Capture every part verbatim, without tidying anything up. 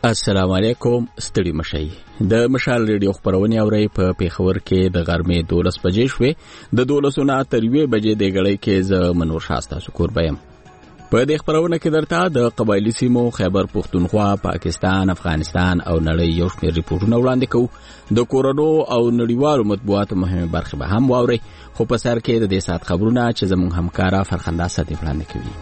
السلام علیکم. ستړي مشي د مشال ریډیو خبرونه اوري په پیښور کې د غرمې دولس بجې شوې د دولسونه تر یوې بجې د غړې کې ز منور شاسته شکر بیم. په دې خبرونه کې درته د قبایلی سیمو خیبر پختونخوا، پاکستان، افغانستان او نړۍ یو شمېر ریپورتونه وړاندې کوو. د کورونو او نړیوالو مطبوعاتو مهمه برخه به هم واوري، خو په سر کې د دې سات خبرونه چې زموږ همکارا فرخنده ساتي وړاندې کوي.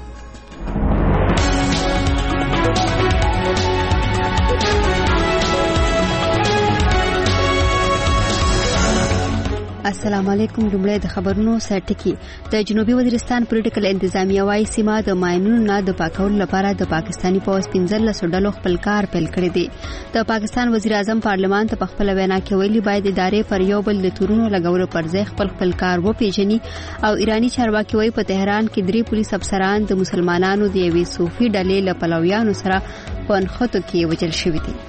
السلام علیکم. لومړی د خبرونو سرټکی. د جنوبي وزیرستان پولیټیکل انتظامیه وايي سیمه د ماینونو نه د پاکولو لپاره د پاکستانی پولیس پنځلس ډلو خپل کار پیل کړی دی. د پاکستان وزیر اعظم پارلمان ته په خپل وینا کې ویلي باید ادارې پر یو بل د تورونو لګولو پر ځای خپل خپل کار وپیژني. او ایرانی چارواکي وايي په تهران کې درې پولیس افسران د مسلمانانو د یوې صوفي ډلې له پلویانو سره په نښتو کې وژل شوي دي.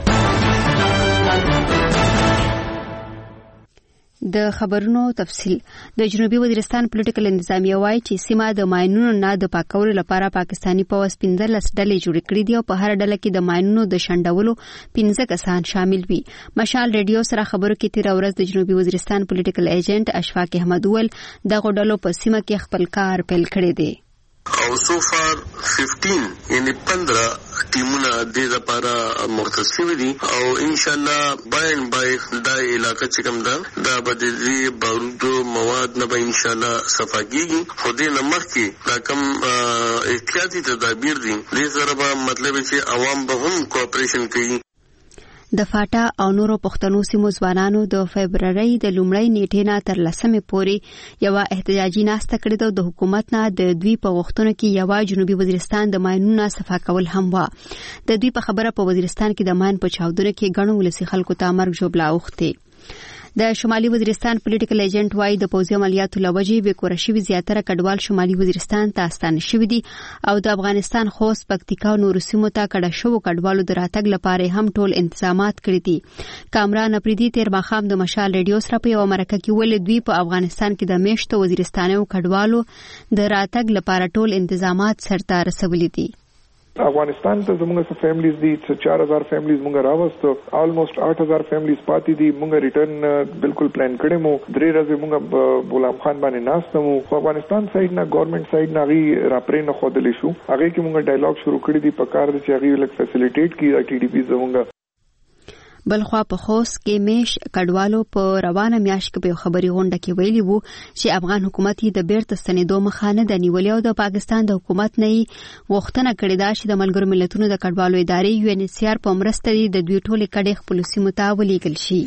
د خبرونو تفصیل. د جنوبي وزیرستان پولیټیکل انتظامیه وايي چې سیمه د ماینونو نه د پاکولو لپاره پاکستانی پولیس پنځلس ډلې جوړې کړې دي او په هر ډله کې د ماینونو د شنډولو پنځه کسان شامل وي. مشال ریډیو سره خبرو کې تیر ورځ د جنوبي وزیرستان پولیټیکل ایجنټ اشفاق احمد ول دغه ډلو په سیمه کې خپل کار پیل کړی دی. او سو فار پندرہ یعنی پندرہ ټیمونه د لپاره مختص شوي دي او ان شاء الله باین بای دا علاقه چې کوم ده دا به د بارودو مواد نه به ان شاء الله صفاګي خو دې نه مخکې دا کوم احتیاطي تدابیر دي دې سره به مطلب چې عوام به هم کوآپریشن کوي. د فاټا او نورو پښتنو سیمو ځوانانو د فبرवरी د لومړۍ نیټې نه تر لسمې پورې یو احتجاجي ناسته کړې ده. د حکومت نه د دوی په غوښتنو کې یو جنوبي وزیرستان د ماینونو صفا کول هم و. د دوی په خبره په وزیرستان کې د ماین په چاودنه کې ګڼو ولسی خلکو ته مرګ جوړه اوخته. د شمالي وزیرستان پولیټیکل ایجنټ وايي د پوځي عملیاتو لوجې به کورشي زیاتره کډوال شمالي وزیرستان ته ستانه شوي دي او د افغانستان خوست، پکتیکا او نورو سیمو ته کډه شوو کډوالو د راتګ لپاره هم ټول انتظامات کړی دي. کامران اپریدي تیر ماښام د مشال ریډیو سره په یو مرکه کې ول دوی په افغانستان کې د میشتو وزیرستانو کډوالو د راتګ لپاره ټول انتظامات سرته رسولي دي. افغانستان ته زموږ څه فیملیز دي څه چار هزار فیملیز موږ راوستو آلموست آٹھ هزار فیملیز پاتې دي. موږ ریټرن بالکل پلان کړی مو درې ورځې موږ غلام خان باندې ناست مو خو افغانستان سایډ نه ګورنمنت سایډ نه غي راپرې نه خودلی شو هغه کې موږ ډایلاګ شروع کړی دی په کار چې هغه لک فیسیلیټیټ کی ټي ډي پی زموږ. بلخوا په خوست کې میش کډوالو په روانه میاشت کې په خبري غونډه کې ویلي وو چې افغان حکومت یې د بیرته ستنېدو مخانه د نیولې او د پاکستان د حکومت نه غوښتنه کړې ده چې د ملګرو ملتونو د کډوالو ادارې یو ان ایچ سی آر په مرسته د دوی ټولې کډې خپل سیمو ته ولېږل شي.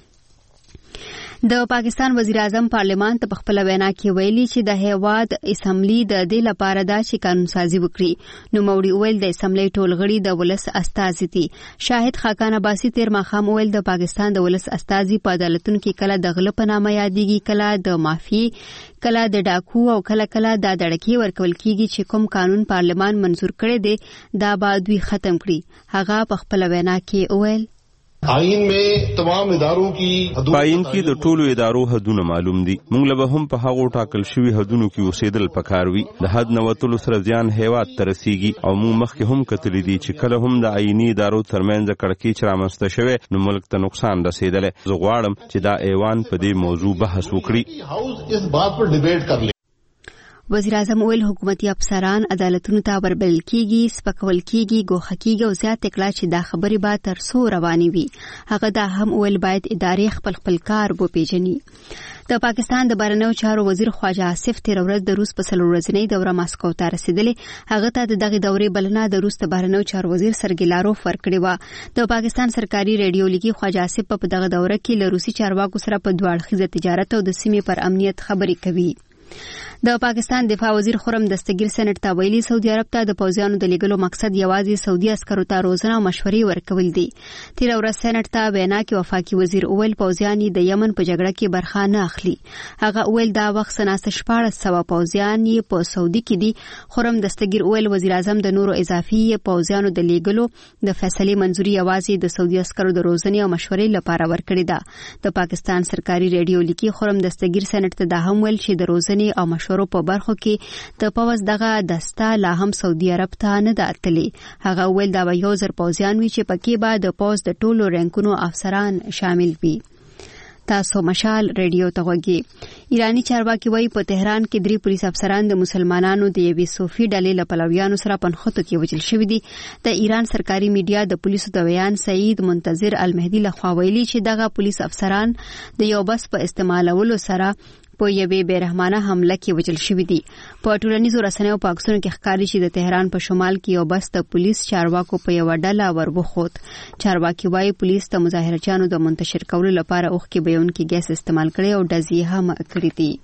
د پاکستان وزیر اعظم پارلمان ته په خپل وینا کې ویلي چې د هیواد اسمبلی د دې لپاره دا چې قانون سازي وکړي. نو موري ویل د اسمبلی ټول غړي د ولس استازي دي. شاهد خاقان عباسي تیر ماښام ویل د پاکستان د ولس استازي په عدالتونو کې کله د غلط په نامه یادېږي، کله د مافي، کله د ډاکو او کله کله د دړکې ورکول کیږي چې کوم قانون پارلمان منزور کړی دی دا به دوی ختم کړي. هغه په خپل وینا کې ویل آئین میں تمام اداروں کی پاین کې د ټولو ادارو حدونه معلوم دي. موږ له هم په هغه ټاکل شوی حدونو کې اوسېدل پکار وي. د حد نه وتلو سره ځان هیواد ته رسیږي او موږ مخکې هم کتلی دي چې کله هم د آئینی ادارو ترمنځ کړکېچ رامنځته شوی نو ملک ته نقصان رسیدلی. زه غواړم چې دا ایوان په دې موضوع بحث وکړي. هاوس اس بات پر ډیبیټ کر لے. وزیر اعظم ویل حکومتي افسران عدالتونو ته وربلل کیږي، سپکول کیږي، ګوښه کیږي او زیات کړه چې دا خبرې به تر څو روانې وي. هغه دا هم ویل باید ادارې خپل خپل کار وپیژني. د پاکستان د بهرنیو چارو وزیر خواجه آصف تیر ورځ د روس په څلور ورځنۍ دوره ماسکو ته رسیدلې. هغه ته د دغه دورې بلنه د روس د بهرنیو چارو وزیر سرګی لاروف ورکړې و. د پاکستان سرکاري ریډیو لیکي خواجه آصف په دغه دوره کې له روسي چارواکو سره په دوه اړخیزه تجارت او د سیمې پر امنیت خبرې کوي. د پاکستان دفاع وزیر خرم دستگیر سېنات ته ویلي سعودي عرب ته د پوځیانو د لیږلو مقصد یوازې سعودي عسکرو ته روزنه او مشورې ورکول دي. تیر ورځ سېنات ته وینا کې وفاقي وزیر اویل پوځیان د یمن په جګړه کې برخه نه اخلي. هغه اویل دا وخت سناسه شپاړس سوه پوځیان یې په سعودي کې دي. خرم دستگیر اویل وزیر اعظم د نورو اضافي پوځیانو د لیږلو د فیصلې منځوري یوازې د سعودي عسکرو د روزنې او مشورې لپاره ورکړې ده. د پاکستان سرکاري ریډیو لیکي خرم دستگیر سېنات ته دا هم ویل چې د روزنې او مشورو په برخو کې د پوز دغه دسته لا هم سعودي عرب ته نه ده تللي. هغه ویل دا به یو زر پوځیان وي چې پکې به د پوز د ټولو رینکونو افسران شامل وي. تاسو مشال ریډیو ته وګورئ. ایرانی چارواکي وایي په تهران کې درې پولیس افسران د مسلمانانو د یوې صوفي ډلې له پلویانو سره په نښتو کې وژل شوي دي. د ایران سرکاري میډیا د پولیسو د بیان سعید منتظر المهدي لخوا ویلي چې دغه پولیس افسران د یو بس په استعمالولو سره په یوې بیرحمانه حمله کې وژل شوي دي. په ټولنیزو رسنیو په عکسونو کې ښکاري چې د تهران په شمال کې یو بس د پولیس چارواکو په یوه ډله وربخود. چارواکي وایي پولیس د مظاهرچیانو د منتشر کولو لپاره اوښکې بهونکي ګیس استعمال کړي او ډزې هم کړي دي.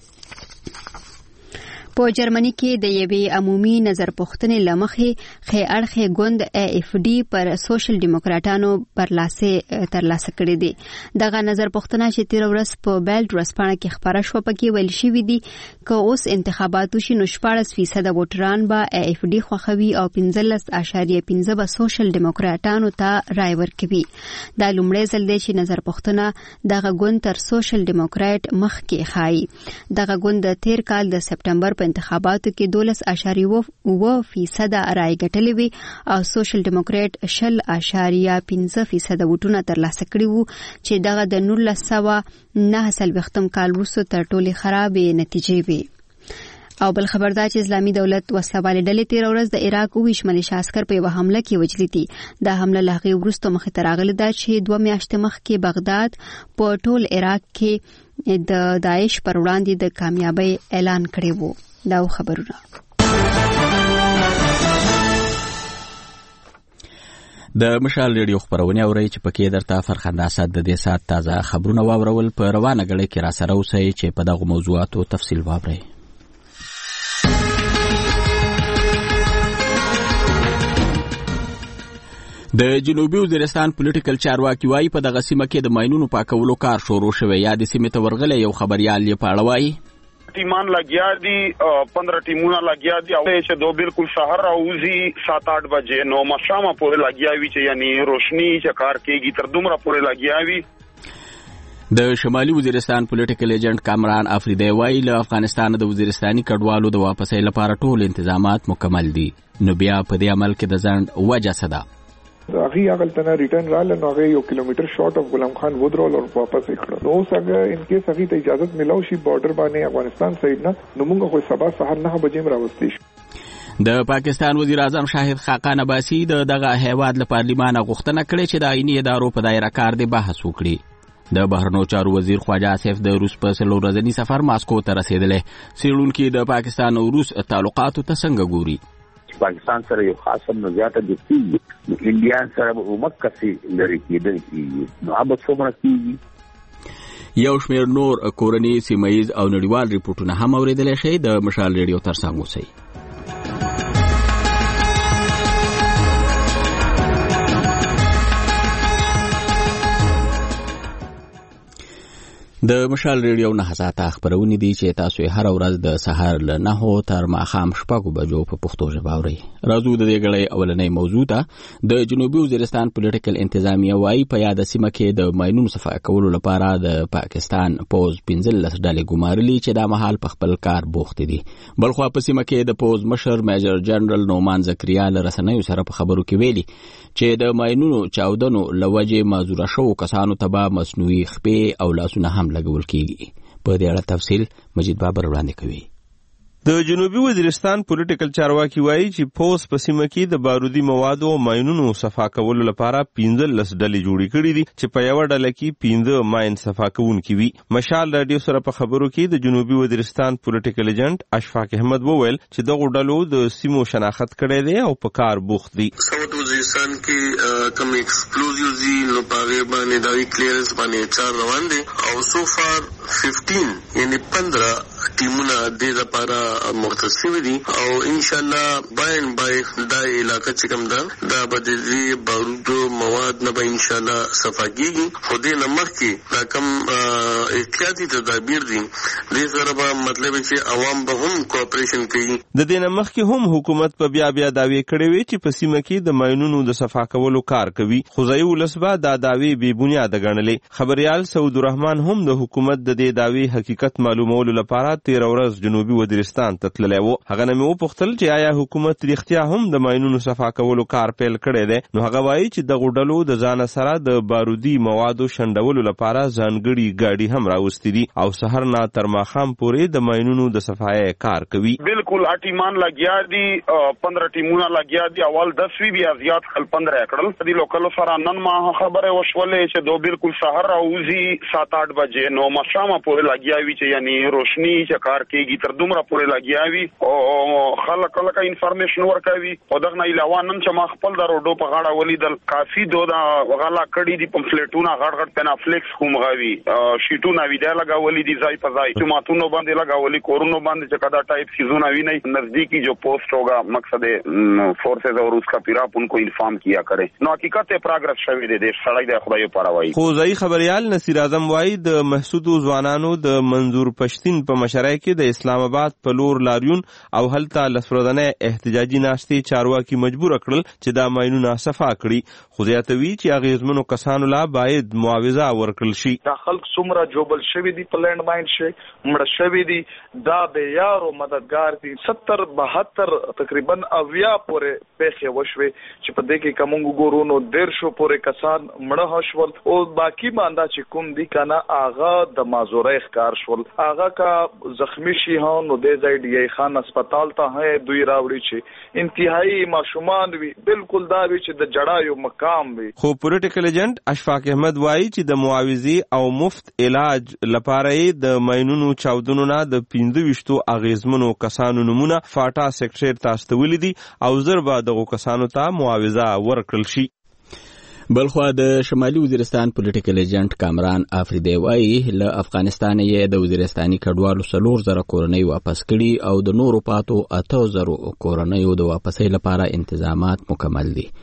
په جرمني کې د یوې عمومي نظر پوښتنې له مخې ښې اړخې ګوند ای اف ډي پر سوشل ډیموکراټانو برلاسه ترلاسه کړې دي. دغه نظر پوښتنه چې تیر ورځ په بیلډ ورځپاڼه کې خپاره شوه پکې ویل شوي دي که اوس انتخابات وشي نو شپاړس فیصده ووټران به ای اف ډي خوښوي او پنځلس اعشاریه پنځه به سوشل ډیموکراټانو ته رای ورکوي. دا لومړی ځل دی چې نظر پوښتنه دغه ګوند تر سوشل ډیموکراټ مخکې ښایي. دغه ګوند د تیر کال د سپټمبر په انتخاباتو کې دولس اعشاریه اووه فیصده رای ګټلې وي او سوشل ډیموکراټ شل اعشاریه پنځه فیصده ووټونه ترلاسه کړي وو چې دغه د نولس سوه نهه څلوېښتم کال وروسته تر ټولې خرابې نتیجې وي. او بل خبردار چې اسلامي دولت وسلوالې ډلې تیر ورځ د عراق اوویشت ملیشه عسکر په یوه حمله کې وژلي دي. دا حمله له هغې وروسته مخې ته راغلې ده چې دوه میاشتې مخکې بغداد په ټول عراق کې د داعش پر وړاندې د کامیابۍ اعلان کړی وو. دا خبرونه د مشال ریډیو خبرونه اوري چې پکې درته فرخنده اسد د دې سات تازه خبرونه واورول په روانه غړي کې را سره اوسئ چې په دغه موضوعاتو تفصیل واورئ. د جنوبي وزیرستان پولیټیکل چارواکي وایي په دغه سیمه کې د ماینونو پاکولو کار شروع شوی. یا د سیمې ته ورغلی یو خبريال یې په اړه وایي ټیمان لګیا دي پندرہ ټیمونه لګیا دي او چې دو بالکل سحر راوځي سات آٹھ بجې نو مشامه پورې لګیا وي چې یعنی روشنی چې کار کوي تر دومره پورې لګیا وي. د شمالي وزیرستان پولیټیکل ایجنټ کامران افریدی وایي له افغانستان د وزیرستاني کډوالو د واپسۍ لپاره ټول انتظامات مکمل دي. نو بیا په دې عمل کې د ځنډ وجه څه ده؟ هغه هغه تنه ریټرن رال نو هغه یو کیلومتر شارټ اف غلام خان ودرول او واپس کړو. نو څنګه ان کیس هغه ته اجازه ملو شي بارډر باندې افغانستان سایډ نه نو موږ خو سبا سحر نه بجې راوستي شو. د پاکستان وزیر اعظم شاهد خاقان عباسی د دغه هیواد له پارلیمان غوښتنه کړې چې د آئینی ادارو په دایره کار دی بحث وکړي. د بهرنیو چارو وزیر خواجه آصف د روس په څلور ورځني سفر ماسکو ته رسیدلی. څېړونکي د پاکستان او روس تعلقاتو ته څنګه ګوري؟ پاکستان سره یو خاصه نو زیاته دوستي نو انډیا سره به عمر کسي لري کېدل کېږي نو اب څومره کېږي. یو شمېر نور کورني سیمایز او نړیوال ریپورتونه هم اورېدلی شئ. د مشال ریډیو ترڅنګ اوسئ. د مشال ریډیو نه ساعته خبرونه دي چې تاسو هر ورځ د سحر له نهو تر ماښام شپږو بجو په پښتو ژبه اورئ. راځو د دې غړې اولنۍ موضوع ته. د جنوبي وزیرستان پولیټیکل انتظامیه وایي په یاد سیمه کې د ماینونو صفا کولو لپاره د پاکستان پوز پنځلس ډلې ګمارلي چې دا مهال په خپل کار بوخت دي. بلخو په سیمه کې د پوز مشر میجر جنرال نومان زکریا له رسنیو سره په خبرو کې ویلي چې د ماینونو چاودنو لوجه معذور شو کسانو ته به مصنوعي خپې او لاسونه هم لګول کیږي. په دې اړه تفصیل مجید بابر وړاندې کوي. د جنوبي وزیرستان پولیټیکل چارواکي وایي چې پوز په سیمه کې د بارودي موادو او ماینونو صفا کولو لپاره پنځلس ډلې جوړې کړې دي چې په یوه ډله کې پنځه ماین صفا کوونکي وي. مشال راډیو سره په خبرو کې د جنوبي وزیرستان پولیټیکل ایجنټ اشفاق احمد وویل چې دغه ډلو د سیمو شناخت کړی دی او په کار بوخت دي. ساوث وزیرستان کې کوم ایکسپلوزیو دي نو پاره باندې داوی کلیرنس باندې چار روان دي او سو فار پندرہ یعنی پندرہ ټیمونه د لپاره مختص شوي دي او ان شاء الله باین بای دا علاقه چې کوم ده دا به د دې بارودو مواد نه به ان شاء الله صفا کیږي. خو دې نه مخکې دا کوم احتیاطي تدابیر دي دې سره به مطلب چې عوام به هم کوآپریشن کوي. د دې نه مخکې هم حکومت په بیا بیا دعوی کړې وي چې په سیمه کې د ماینونو د صفا کولو کار کوي. خو ځایي ولس به دا دعوی بې بنیاده ګڼلې. خبریال سعود الرحمن هم د حکومت د دې دعوی حقیقت معلومولو لپاره تیر ورځ جنوبي وزیرستان ته تللی و. هغه نه مې وپوښتل چې آیا حکومت رښتیا هم د ماینونو صفا کولو کار پیل کړی دی. نو هغه وایي چې دغو ډلو د ځانه سره د بارودي موادو شنډولو لپاره ځانګړي ګاډي هم راوستي دي او سحر نه تر ماښام پورې د ماینونو د صفایۍ کار کوي. بالکل ټیمان لګیا دي، پندرہ ټیمونه لګیا دي. اول دس وی بیا زیات خل پندرہ کړل. د لوکل سره نن ما خبره وشولې چې دو بالکل سحر راوځي سات آٹھ بجې نو مشامه پورې لګیا وی چې یعنی روشنی چې کار کوي تر دومره پورې لګیا وی او خلک لکه انفارمیشن ورکوي. او دغه علاوه نن چې ما خپل د روډو په غاړه ولیدل کافي دوه غلا کړي دي پمفلټونه غړ غړ پنافلیکس کوم غوي شیټونه ویډیا لګاولې دي ځای په ځای ټماټونو باندې لګاولې کورونو باندې چې کدا ټایپ سیزونه وی نه نزدیکی جو پوسٹ ہوگا مقصد فورسز اور اس کا پیراپ ان کو انفارم کیا کرے. نو حقیقت پروگرس شوی دی د سړی د خدای په راوي. خو ځای خبريال نصیر اعظم وایي د محسودو ځوانانو د منظور پښتين په مشرۍ کې د اسلام آباد په لور لاریون او هلته لسردنه احتجاجي ناشتي چارواکي مجبور کړل چې دا ماینونه صفا کړي. خو زیاتوي چې اغیزمنو کسانو لا باید معاوضه ورکړل شي. دا خلک څومره جوبل شوی دي په لند ماین شي مړ شوی دي دا به یارو مددگار دي. ستر بہتر تقریبا اویا پورې پیسې وشوي چې په دې کې کومو ګورونو ډیر شو پورې کسان مړه هشول او باقی باندې چې کوم دي کنه آغا د مازورې ښکار شول آغا کا زخمی شي هون نو د ځای ډي خان هسپتال ته هي دوی راوړي چې انتهایی ماشومان وي بالکل دا وی چې د جړایو مقام وي. خو پولیټیکل ایجنټ اشفاق احمد وایي چې د معاوضي او مفت علاج لپاره د ماینونو چاودنو نه د پنځه ویشتو اغیزمنو کسانو نمونه فاټا سیکټر ته استولې دي او زربا دغه کسانو ته معاوضه ورکړل شي. بلخوا د شمالي وزیرستان پولیټیکل ایجنټ کامران افریدی وایي له افغانستان یې د وزیرستاني کډوالو څلور زره کورنۍ واپس کړي او د نورو پاتو اته زره کورنۍ د واپسۍ لپاره انتظامات مکمل دي.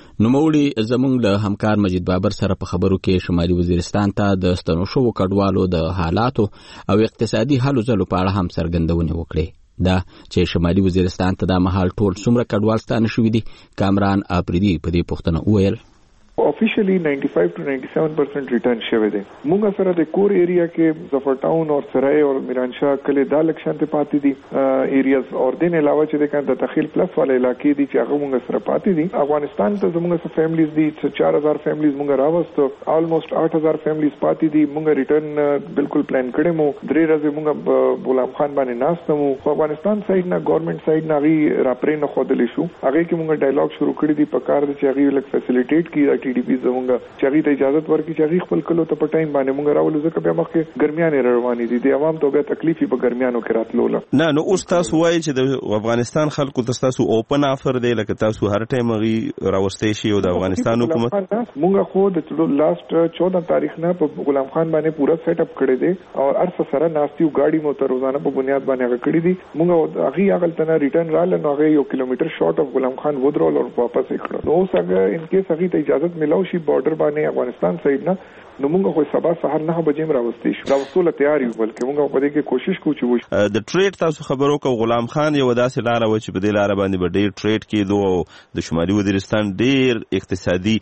نوموړي زموږ له همکار مجید بابر سره په خبرو کې شمالي وزیرستان ته د ستنو شوو کډوالو د حالاتو او اقتصادي حالو ځلو په اړه هم څرګندونې وکړې. دا چې شمالي وزیرستان ته د مهال ټول څومره کډوال ستانه شوي دي کامران افریدی په دې پوښتنه وویل. Officially ninety-five to ninety-seven percent return शवे दे मुंगा सरा दे कोर एरिया के जफर टाउन और सराय और मिरानशाह कले दा लक्षण ते पाती दी एरियाज और दिन अलावा चे देखा द तखिल प्लस वाले इलाके दी चागो मुंगा सरा पाती दी अफगानिस्तान तो मुंगा स फैमिलीज दी चार हजार फैमिलीज मुंगा रावस तो ऑलमोस्ट आठ हजार फैमिलीज पाती दी मुंगा रिटर्न बिल्कुल प्लान करे मो द्रे रजे मुंगा गुलाम खान बाने नास तमो अफगानिस्तान साइड ना गवर्नमेंट साइड ना गी रापरे न खोदले शू आगे की मुंगा डायलॉग शुरू करी दी पकार दे चागी लक फैसिलिटेट की टीडीपी زمونږه چاغي ته اجازه ورکړي چې هغه خپل کلو ته پټاین باندې مونږ راولو ځکه بیا مخکې ګرمیانې روانې دي د عوام ته بیا تکلیفي په ګرمیانو کې راتلوله. نه نو اوس تاسو وایي چې د افغانستان خلکو تاسو اوپن افر دی لکه تاسو هر ټایم غي راوستي شي او د افغانستان حکومت مونږ خو د لاست چودہ تاریخ نه په غلام خان باندې پورا سیټ اپ کړی دی او ارس سره ناستیو گاډي مو تر روزانه په بنیاد باندې هغه کړی دي. مونږ هغه هغه تنه ریټرن را لنو هغه یو کیلومتر شارټ اف غلام خان ودرول او واپس کړو. نو څنګه ان کیس هغه ته اجازه ملو شي بارډر باندې افغانستان سایډ نه نو موږ خو سبا سهار نه بجې راوستي شو راوستل تیاری بلکې موږ په دې کې کوشش کوو چې وشي. د ټریډ تاسو خبرو کو غلام خان یو داسې لار و چې په دې لار باندې به ډېر ټریډ کېدو د شمالي وزیرستان ډېر اقتصادي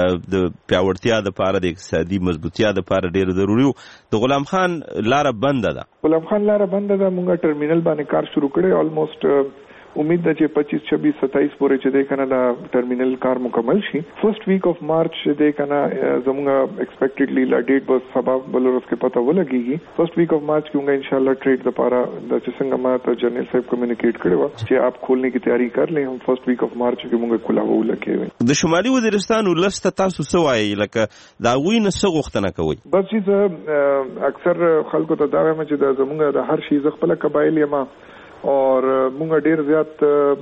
د پیاوړتیا د لپاره د اقتصادي مضبوطیا د لپاره ډېر ضروري و. د غلام خان لار بنده ده غلام خان لار بنده ده موږ ټرمینل باندې کار شروع کړی آلموست امید ده چې پچیس چھبیس ستائیس پورې چې د کنه دا ټرمینل کار مکمل شي. فرست ویک اف مارچ چې د کنه زموږه ایکسپیکټډلی لا ډیټ بس سبا بلورس کې پته ولګيږي. فرست ویک اف مارچ کې موږ ان شاء الله ټریډ لپاره د چې څنګه ما ته جنرال صاحب کمیونیکیټ کړو چې آپ کھولنے کی تیاری کر لیں. هم فرست ویک اف مارچ کې موږ کولاو لکه د شمالي وزیرستان ولست تاسو سوای لکه دا وی نه څه غوښتنه کوي. بس چې اکثر خلکو ته دا وایم چې د زموږه د هر شي ز خپل قبایل یما اور مونږ ډیر زیات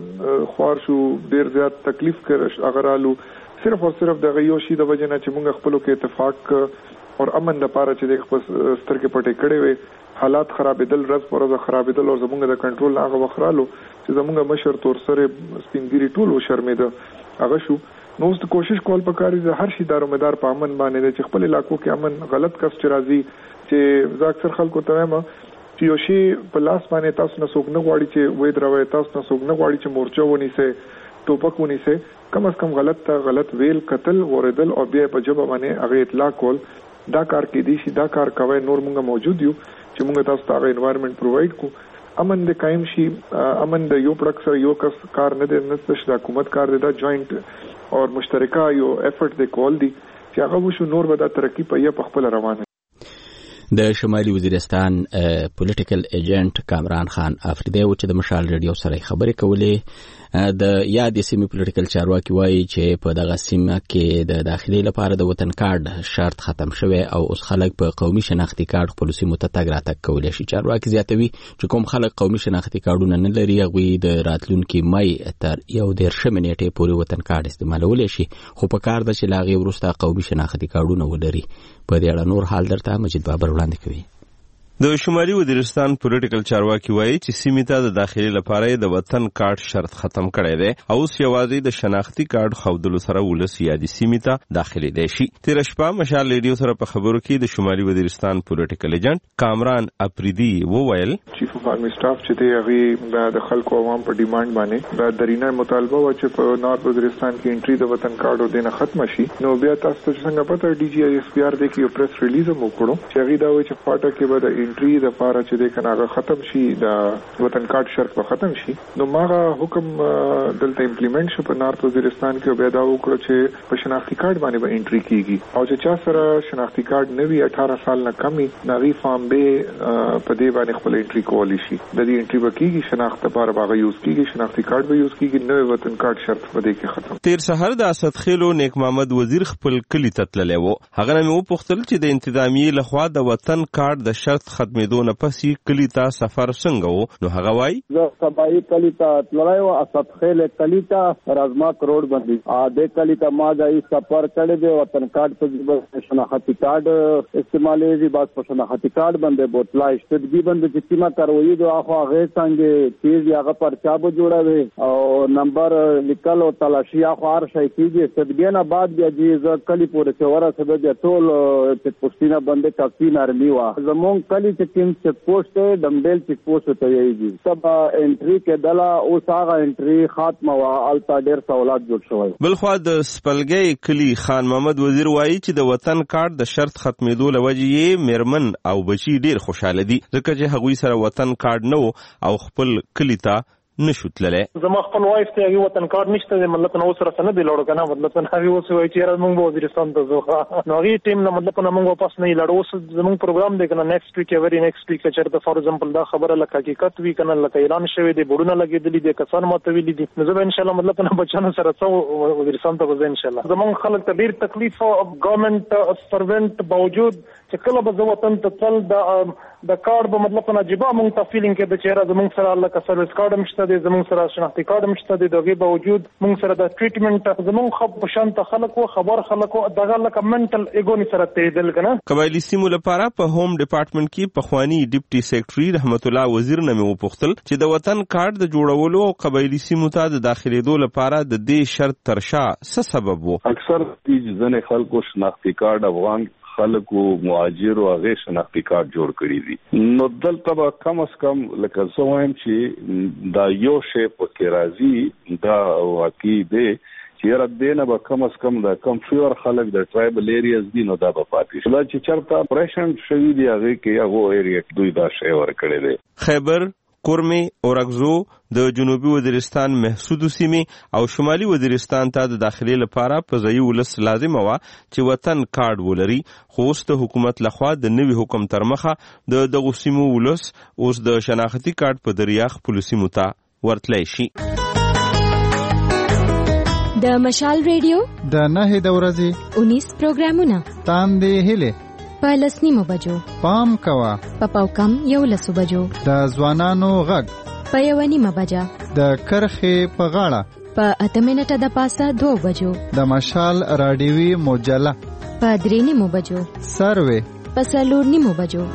خوار شو ډیر زیات تکلیف کړ اگر آلو صرف اور صرف د غيو شي د وجنه چې مونږ خپلو کې اتفاق اور امن لپاره چې د خپل سترګې پټې کړې وي حالات خرابېدل رز پر رز خرابېدل او زمونږ د کنټرول هغه وخرالو چې زمونږ مشر تور سره سپینګری ټول شرمېده هغه شو. نو اوس د کوشش کول پکاري د هر شي دارومدار په امن باندې چې خپل علاقو کې امن غلط کس چې راځي چې زه اکثر خلکو ته وایم چې یو شی په لاس باندې تاسو نه څوک نه غواړي چې وې دروي تاسو نه څوک نه غواړي چې مورچو ونی سه ټوپک ونی سه کم از کم غلط ته غلط ویل قتل اوریدل او بیا په جبه باندې هغه اطلاع کول دا کار کې دي شي دا کار کوي نور مونږ موجود یو چې موږ تاسو ته انوایرنمنت پرووایډ کو امن د قائم شي امن د یو پړک سره یو کس کار نه دی نشته چې حکومت کار دی دا جوائنٹ او مشترکه یو افورت دی کول دی چې هغه وشو نور به د ترقی په یو خپل روانه د شمالي وزیرستان پولیټیکل ایجنټ کامران خان افریدی و چې د مشال ریډیو سره خبرې کولې د یاد سیمې پولیټیکل چارواکي وایي چې په دغه سیمه کې د داخلي لپاره د وطن کارت شرط ختم شوی او اوس خلک په قومي شناختی کارت خپل سیمو ته تګ راتګ کولی شي. چارواکي زیاتوي چې کوم خلک قومي شناختی کارتونه نه لري هغوی د راتلونکي مای تر یو دېرشمې نیټې پورې وطن کارت استعمالولی شي خو په کار ده چې له هغې وروسته قومي شناختی کارتونه ولري. په دې اړه نور حال درته مجید بابر وړاندې کوي. د شمالي وزیرستان پولیټیکل چارواکي وایي چې سیمې ته د داخلي لپاره د وطن کارت شرط ختم کړی دی او اوس یوازې د شناختی کارت ښودلو سره ولس یادي سیمې ته داخلېدی شي. تېره شپه مشال ریډیو سره په خبرو کې د شمالي وزیرستان پولیټیکل ایجنټ کامران افریدي وویل چیف اف آرمی سټاف چې دی هغه د خلکو عوام په ډیماند باندې د درینه مطالبه و چې په نارت وزیرستان کې انټری د وطن کارت او دینه ختم شي. نو بیا تاسو ته څنګه پته ډي جی ایس پی آر دی کې یو پریس ریلیز هم وکړو چې هغه دا وایي چې فاټا کې به د انټری د لپاره چې د کناغه ختم شي د وطن کارت شرط به ختم شي. نو ماغه حکم دلته امپلیمنٹ شو په نارت وزیرستان کې بیا دا وکړو چې په شناختی کارت باندې به انټری کیږي او چې چا سره شناختی کارت نوي اٹھارہ سال نه کمی نغي فارم به په دې باندې خپل انټری کولی شي. د دې انټری به کیږي شناخت لپاره باغه یوز کیږي شناختی کارت به یوز کیږي نوې وطن کارت شرط به دې کې ختم. تیر سحر د اسد خیلو نیک محمد وزیر خپل کلی تتللی وو. هغه مې و پوښتل چې د انتظامیې لخوا د وطن کارت د شرط ختمېدو نه پسې کلی ته سفر څنګه وو. نو هغه وایي زه سبایي کلی ته تللی و اسد خیل کلی ته رازما کروڑ باندې ا دې کلی ته ما ځای سفر کړی دی وطن کارت په شناختی کارت استعمالې دي بس په شناختی کارت باندې بوتلا استدګي باندې چې کیما کاروي دوه خو هغه څنګه چیز هغه پر چابو جوړوي او نمبر لیکل او تلاشي خو هر شي کیږي استدګي نه بعد بیا دې کلی پورې چوره سبب د ټول چې پوسټینا باندې کافي نرمي وا زمون کلی چې کوم چې پوسټ دمبل چې پوسټ ته یېږي سب انټری کې دلا او ساغه انټری خاتمه وا التا ډیر سہولات جوړ شوی. بل خو د سپلګي کلی خان محمد وزیر وایي چې د وطن کارت د شرط ختمېدو لوجې یې میرمن او بچي ډیر خوشاله دي ځکه چې هغوی سره وطن کارت نو او خپل کلی ته نشو تللی. زما خپل وایف ته هغه وطن کارت نشته دی مطلب نو سره سند دی لوړ کنه مطلب نه هغه اوس وایي چې موږ وزیرستان ته ځو نو هغه ټیم نه مطلب نه موږ واپس نه لړو اوس زموږ پروګرام دی کنه نیکسټ ویک ایوری نیکسټ ویک چې ته فور ایگزامپل دا خبره لکه حقیقت وی کنه لکه اعلان شوی دی بورونه لګیدلی دي کسان ماته ویلي دي نو زه ان شاء الله مطلب نه بچانو سره څو وزیرستان ته وځم ان شاء الله. زموږ خلک ته ډیر تکلیف او ګورنمنت سروینټ باوجود چې کله به زه وطن ته تل د د کارت به مطلب نه جبا مونږ ته فیلینګ کې د چهره زموږ سره الله کا سرویس کارت مشته دی زموږ سره شناختی کارت مشته دی دغه باوجود مونږ سره د ټریټمنټ زموږ خو په شان ته خلک او خبر خلک او دغه لکه منټل ایګونی سره تېدل کنه. قبایلی سیمو لپاره په هوم ډپارټمنټ کې په خوانی ډیپټي سیکریټري رحمت الله وزیر نه مو پوښتل چې د وطن کارت د جوړولو او قبایلی سیمو ته د داخليدو لپاره د دې شرط ترشا څه سبب وو. اکثر دې ځنه خلکو شناختی کارت افغان خلکو مهاجر او هغه شناختی کارت جوړ کړی دي نو دلته به کم از کم لکه زه وایم چې دا یو شی په کې راځي دا واقعي دی چې را دینه به کم از کم د کم فیور خلک د ټرایبل ایریاز دي نو دا به پاتې شي چې چرته اپریشن شوی دی هغه کې هغه ایریا دوی دا شی ور کړی دی. خیبر کورمي اورګزو د جنوبي وزیرستان محسود سیمې او شمالي وزیرستان ته د داخلي لپاره په ځای ولس لازم و چې وطن کارت ولري خو اوس د حکومت لخوا د نوي حکم تر مخه د دغه سیمو ولس اوس د شناختی کارت په دریاخ پولیسي متا ورتلای شي. د مشال ریډیو د نه د ورځې انیس پروګرامونه تاندې هله په لسنیمو بجو پام کوا په پاوکم یو لسو بجو د ځوانانو غږ په یو نیمه بجا د کرخې په غاړه په اته منټه د پاسه دو بجو د مشال رادیوي مجله په درې نیمو بجو سروي په څلور نیمو بجو.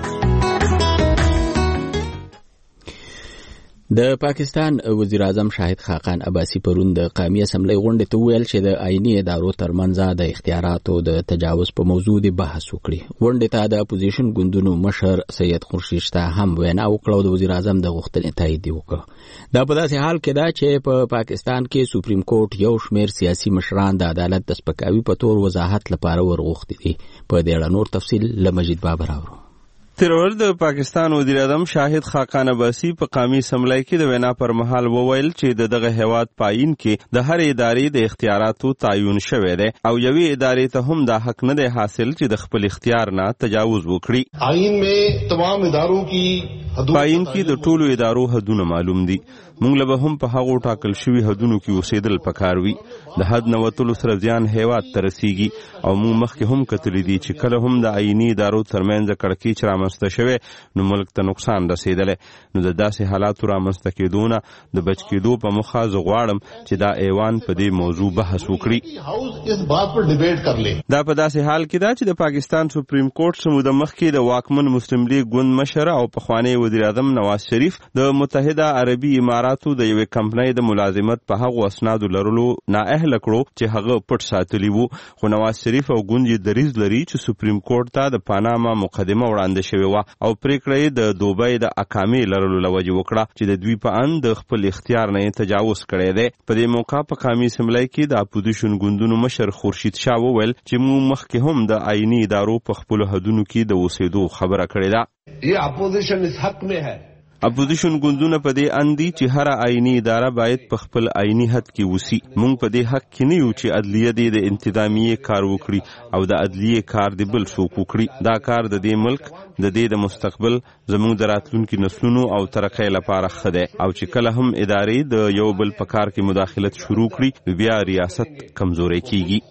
د پاکستان وزیر اعظم شاهد خاقان عباسی پرون د قومي اسمبلی غونډې ته ویل چې د آئینی ادارو ترمنځ د اختیاراتو د تجاوز په موضوع د بحث وکړي. غونډې ته د اپوزیشن ګوندونو مشر سید خورشید شاه هم وینا وکړه د وزیر اعظم د غوښتنې تایید وکړ. دا په داسې حال کې ده چې په پاکستان کې سپریم کورټ یو شمېر سیاسي مشران د عدالت د سپکاوي په تور وضاحت لپاره ورغوښتي دي. په دې اړه نور تفصیل له مجید بابر اورو. تیرور د پاکستان وزیر اعظم شاهد خاقان عباسی په قومي اسمبلی کې د وینا پر مهال وویل چې د دغه هیواد پاین کې د هر ادارې د اختیاراتو تعین شوی دی او یوې ادارې ته هم دا حق نه دی حاصل چې د خپل اختیار نه تجاوز وکړي. آئین میں تمام اداروں کی پاین کې د ټولو ادارو حدونه معلوم دي. موږ له هم په هغو ټاکل شوي حدونو کې اوسېدل پکار وي. د حد نه وتلو سره زیان هیواد ته رسیږي او موږ مخکې هم کتلي دي چې کله هم د آئیني ادارو ترمنځ کړکېچ رامنځته شوی نو ملک ته نقصان رسېدلی. نو د داسې حالاتو رامنځته کېدو نه د بچ کېدو په موخه زه غواړم چې دا ایوان په دې موضوع بحث وکړي. دا په داسې حال کې ده چې د پاکستان سپریم کورټ څه موده مخکې د واکمن مسلم لیگ ګوند مشر او پخوانی وزیر اعظم نواز شریف د متحده عربي امارات د یوې کمپنۍ د ملازمت په هغو اسنادو لرلو نااهله کړو چې هغه پټ ساتلي وو. خو نواز شریف او ګوند یې دریځ لري چې سپریم کورټ ته د پاناما مقدمه وړاندې شوې وه او پریکړه یې د دوبۍ د اقامې لرلو له وجې وکړه چې د دوی په اند د خپل اختیار نه یې تجاوز کړی دی. په دې موقع په قومي اسمبلی کې د اپوزیشن ګوندونو مشر خورشید شاه وویل چې موږ مخکې هم د آئیني ادارو په خپلو حدونو کې د اوسېدو خبره کړې ده. یہ اپوزیشن اس حق میں ہے. اپوزیشن ګوندونه په دې اندي چې هر آئینی اداره باید په خپل آئینی حد کې وسی. مونږ په دې حق کې نه یو چې عدلیه دې د انتظامیه کار وکړي او د عدلیه کار دې بل څوک وکړي. دا کار د دې ملک د دې د مستقبل زموږ د راتلونکي نسلونو او ترقۍ لپاره ښه دی او چې کله هم ادارې د یو بل په کار کې مداخلت شروع کړي بیا ریاست کمزوري کیږي.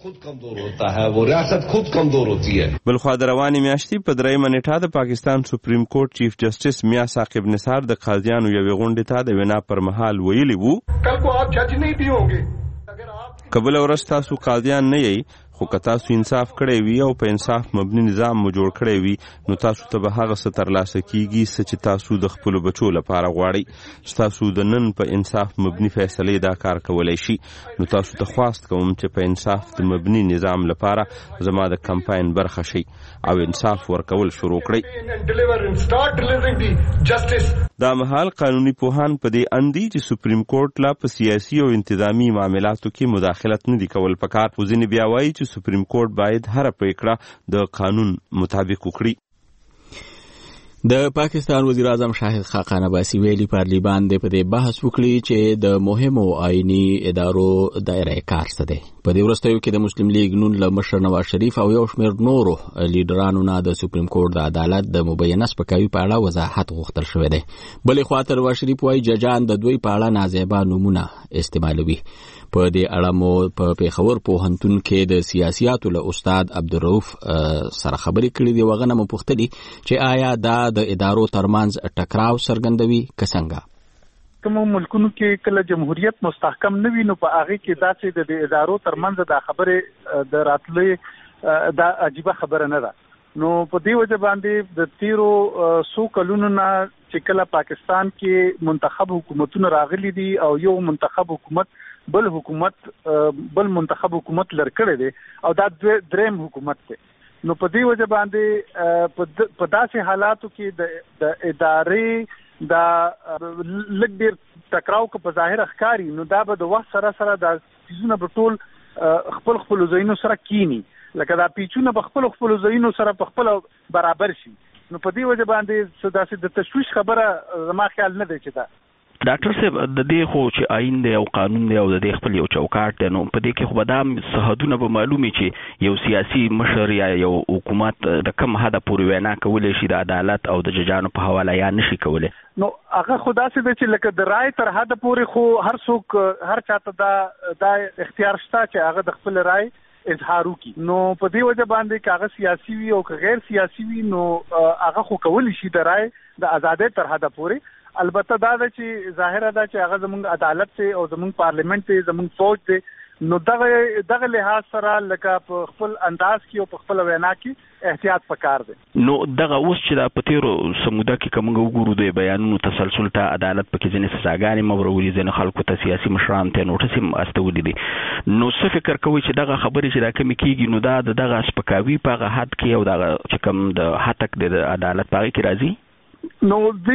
بل خو د روانې میاشتې په درېیمه نیټه د پاکستان سپریم کورټ چیف جسټس میاں ثاقب نثار د قاضیانو یوې غونډې ته د وینا پر مهال ویلي وو کل کو آپ جج نہیں بھی ہوں گے. کبل ورځ تاسو قاضیان نه یې خو که تاسو انصاف کړی وي او په انصاف مبني نظام مو جوړ کړی وي نو تاسو ته به هغه څه ترلاسه کیږي څه چې تاسو د خپلو بچو لپاره غواړئ. تاسو د نن په انصاف مبني فیصلې دا کار کولی شي. نو تاسو ته خواست کوم چې په انصاف د مبني نظام لپاره زما د کمپاین برخه شي او انصاف ورکول شروع کړئ. دا مهال قانوني پوهان په دې اندي چې سپریم کورټ لا په سیاسي او انتظامی معاملاتو کې مداخلت نه دی کول پکار. خو ځینې بیا وایي چې سپریم کورټ باید هر پریکړه د قانون مطابق وکړي. د پاکستان وزیر اعظم شاهد خاقان عباسی ویلي پارلیمان د په دې بحث وکړي چې د مهمو آئینی ادارو دایره کار څه دی. په دې وروستیو کې د مسلم لیگ نون له مشر نواز شریف او یو شمېر نورو لیډرانو نه د سپریم کورټ د عدالت د مبینه سپکاوي په اړه وضاحت غوښتل شوی دی. بلې خواته نواز شریف وایي ججان د دوی په اړه نازیبا نومونه استعمالوي. په دې اړه مو په پیښور پوهنتون کې د سیاسياتو له استاد عبدالرؤف سره خبرې کړې دي. وغه نه مو پوښتلي چې آیا دا د ادارو ترمنځ ټکراو څرګندوي که څنګه؟ کوم ملکونو کې کله جمهوریت مستحکم نه وي نو په هغه کې داسې د ادارو ترمنځ د خبرې د راتلې دا عجیبه خبره نه ده. نو په دې وجه باندې د تیرو سو کلونو نه چې کله پاکستان کې منتخب حکومتونه راغلي دي او یو منتخب حکومت بل حکومت بل منتخب حکومت لرکړي دي او دا دریم حکومت دی. نو په دې وجه باندې په داسې حالاتو کې د ادارې دا لږ ډېر ټکراو که په ظاهر ښکاري نو دا به د وخت سره سره دا څیزونه به ټول خپل خپلو ځایونو سره کینی لکه دا پیچونه به خپلو خپلو ځایونو سره په خپله برابر شي. نو په دې وجه باندې داسې د تشویش خبره زما خیال نه دی چې دا ډاکټر صاحب د دې خو چې آئین دی او قانون دی او د دې خپل یو چوکاټ دی نو په دې کې خو به دا سرحدونه به معلومي چې یو سیاسي مشر یا یو حکومت د کم حده پورې وینا کولی شي د عدالت او د ججانو په حواله یا نشي کولی. نو هغه خو داسې دی چې لکه د رای تر حده پورې خو هر څوک هر چاته دا دا اختیار شته چې هغه د خپل رای اظهار وکړي. نو په دې وجه باندې که هغه سیاسي وي او که غیر سیاسي وي نو هغه خو کولی شي د رای د ازادۍ تر حده پورې. البته دا ده چې ظاهره ده چې هغه زموږ عدالت دی او زموږ پارلیمنت دی زموږ فوج دی نو دغه دغه لحاظ سره لکه په خپل انداز کې او په خپل وینا کې احتیاط پکار دی. نو دغه اوس چې د پتیرو سموده کې کوم وګورو د بیانونو تسلسل ته عدالت پکې ځنې سزاګانې مورولې ځنې خلکو ته سیاسي مشران ته نوټس هم استولې دي. نو څه فکر کوي چې دغه خبرې چې دا کمی کیږي نو دا دغه سپکاوي په هغه حد کې او دغه چې کوم د حتک د عدالت په کې راځي؟ نو د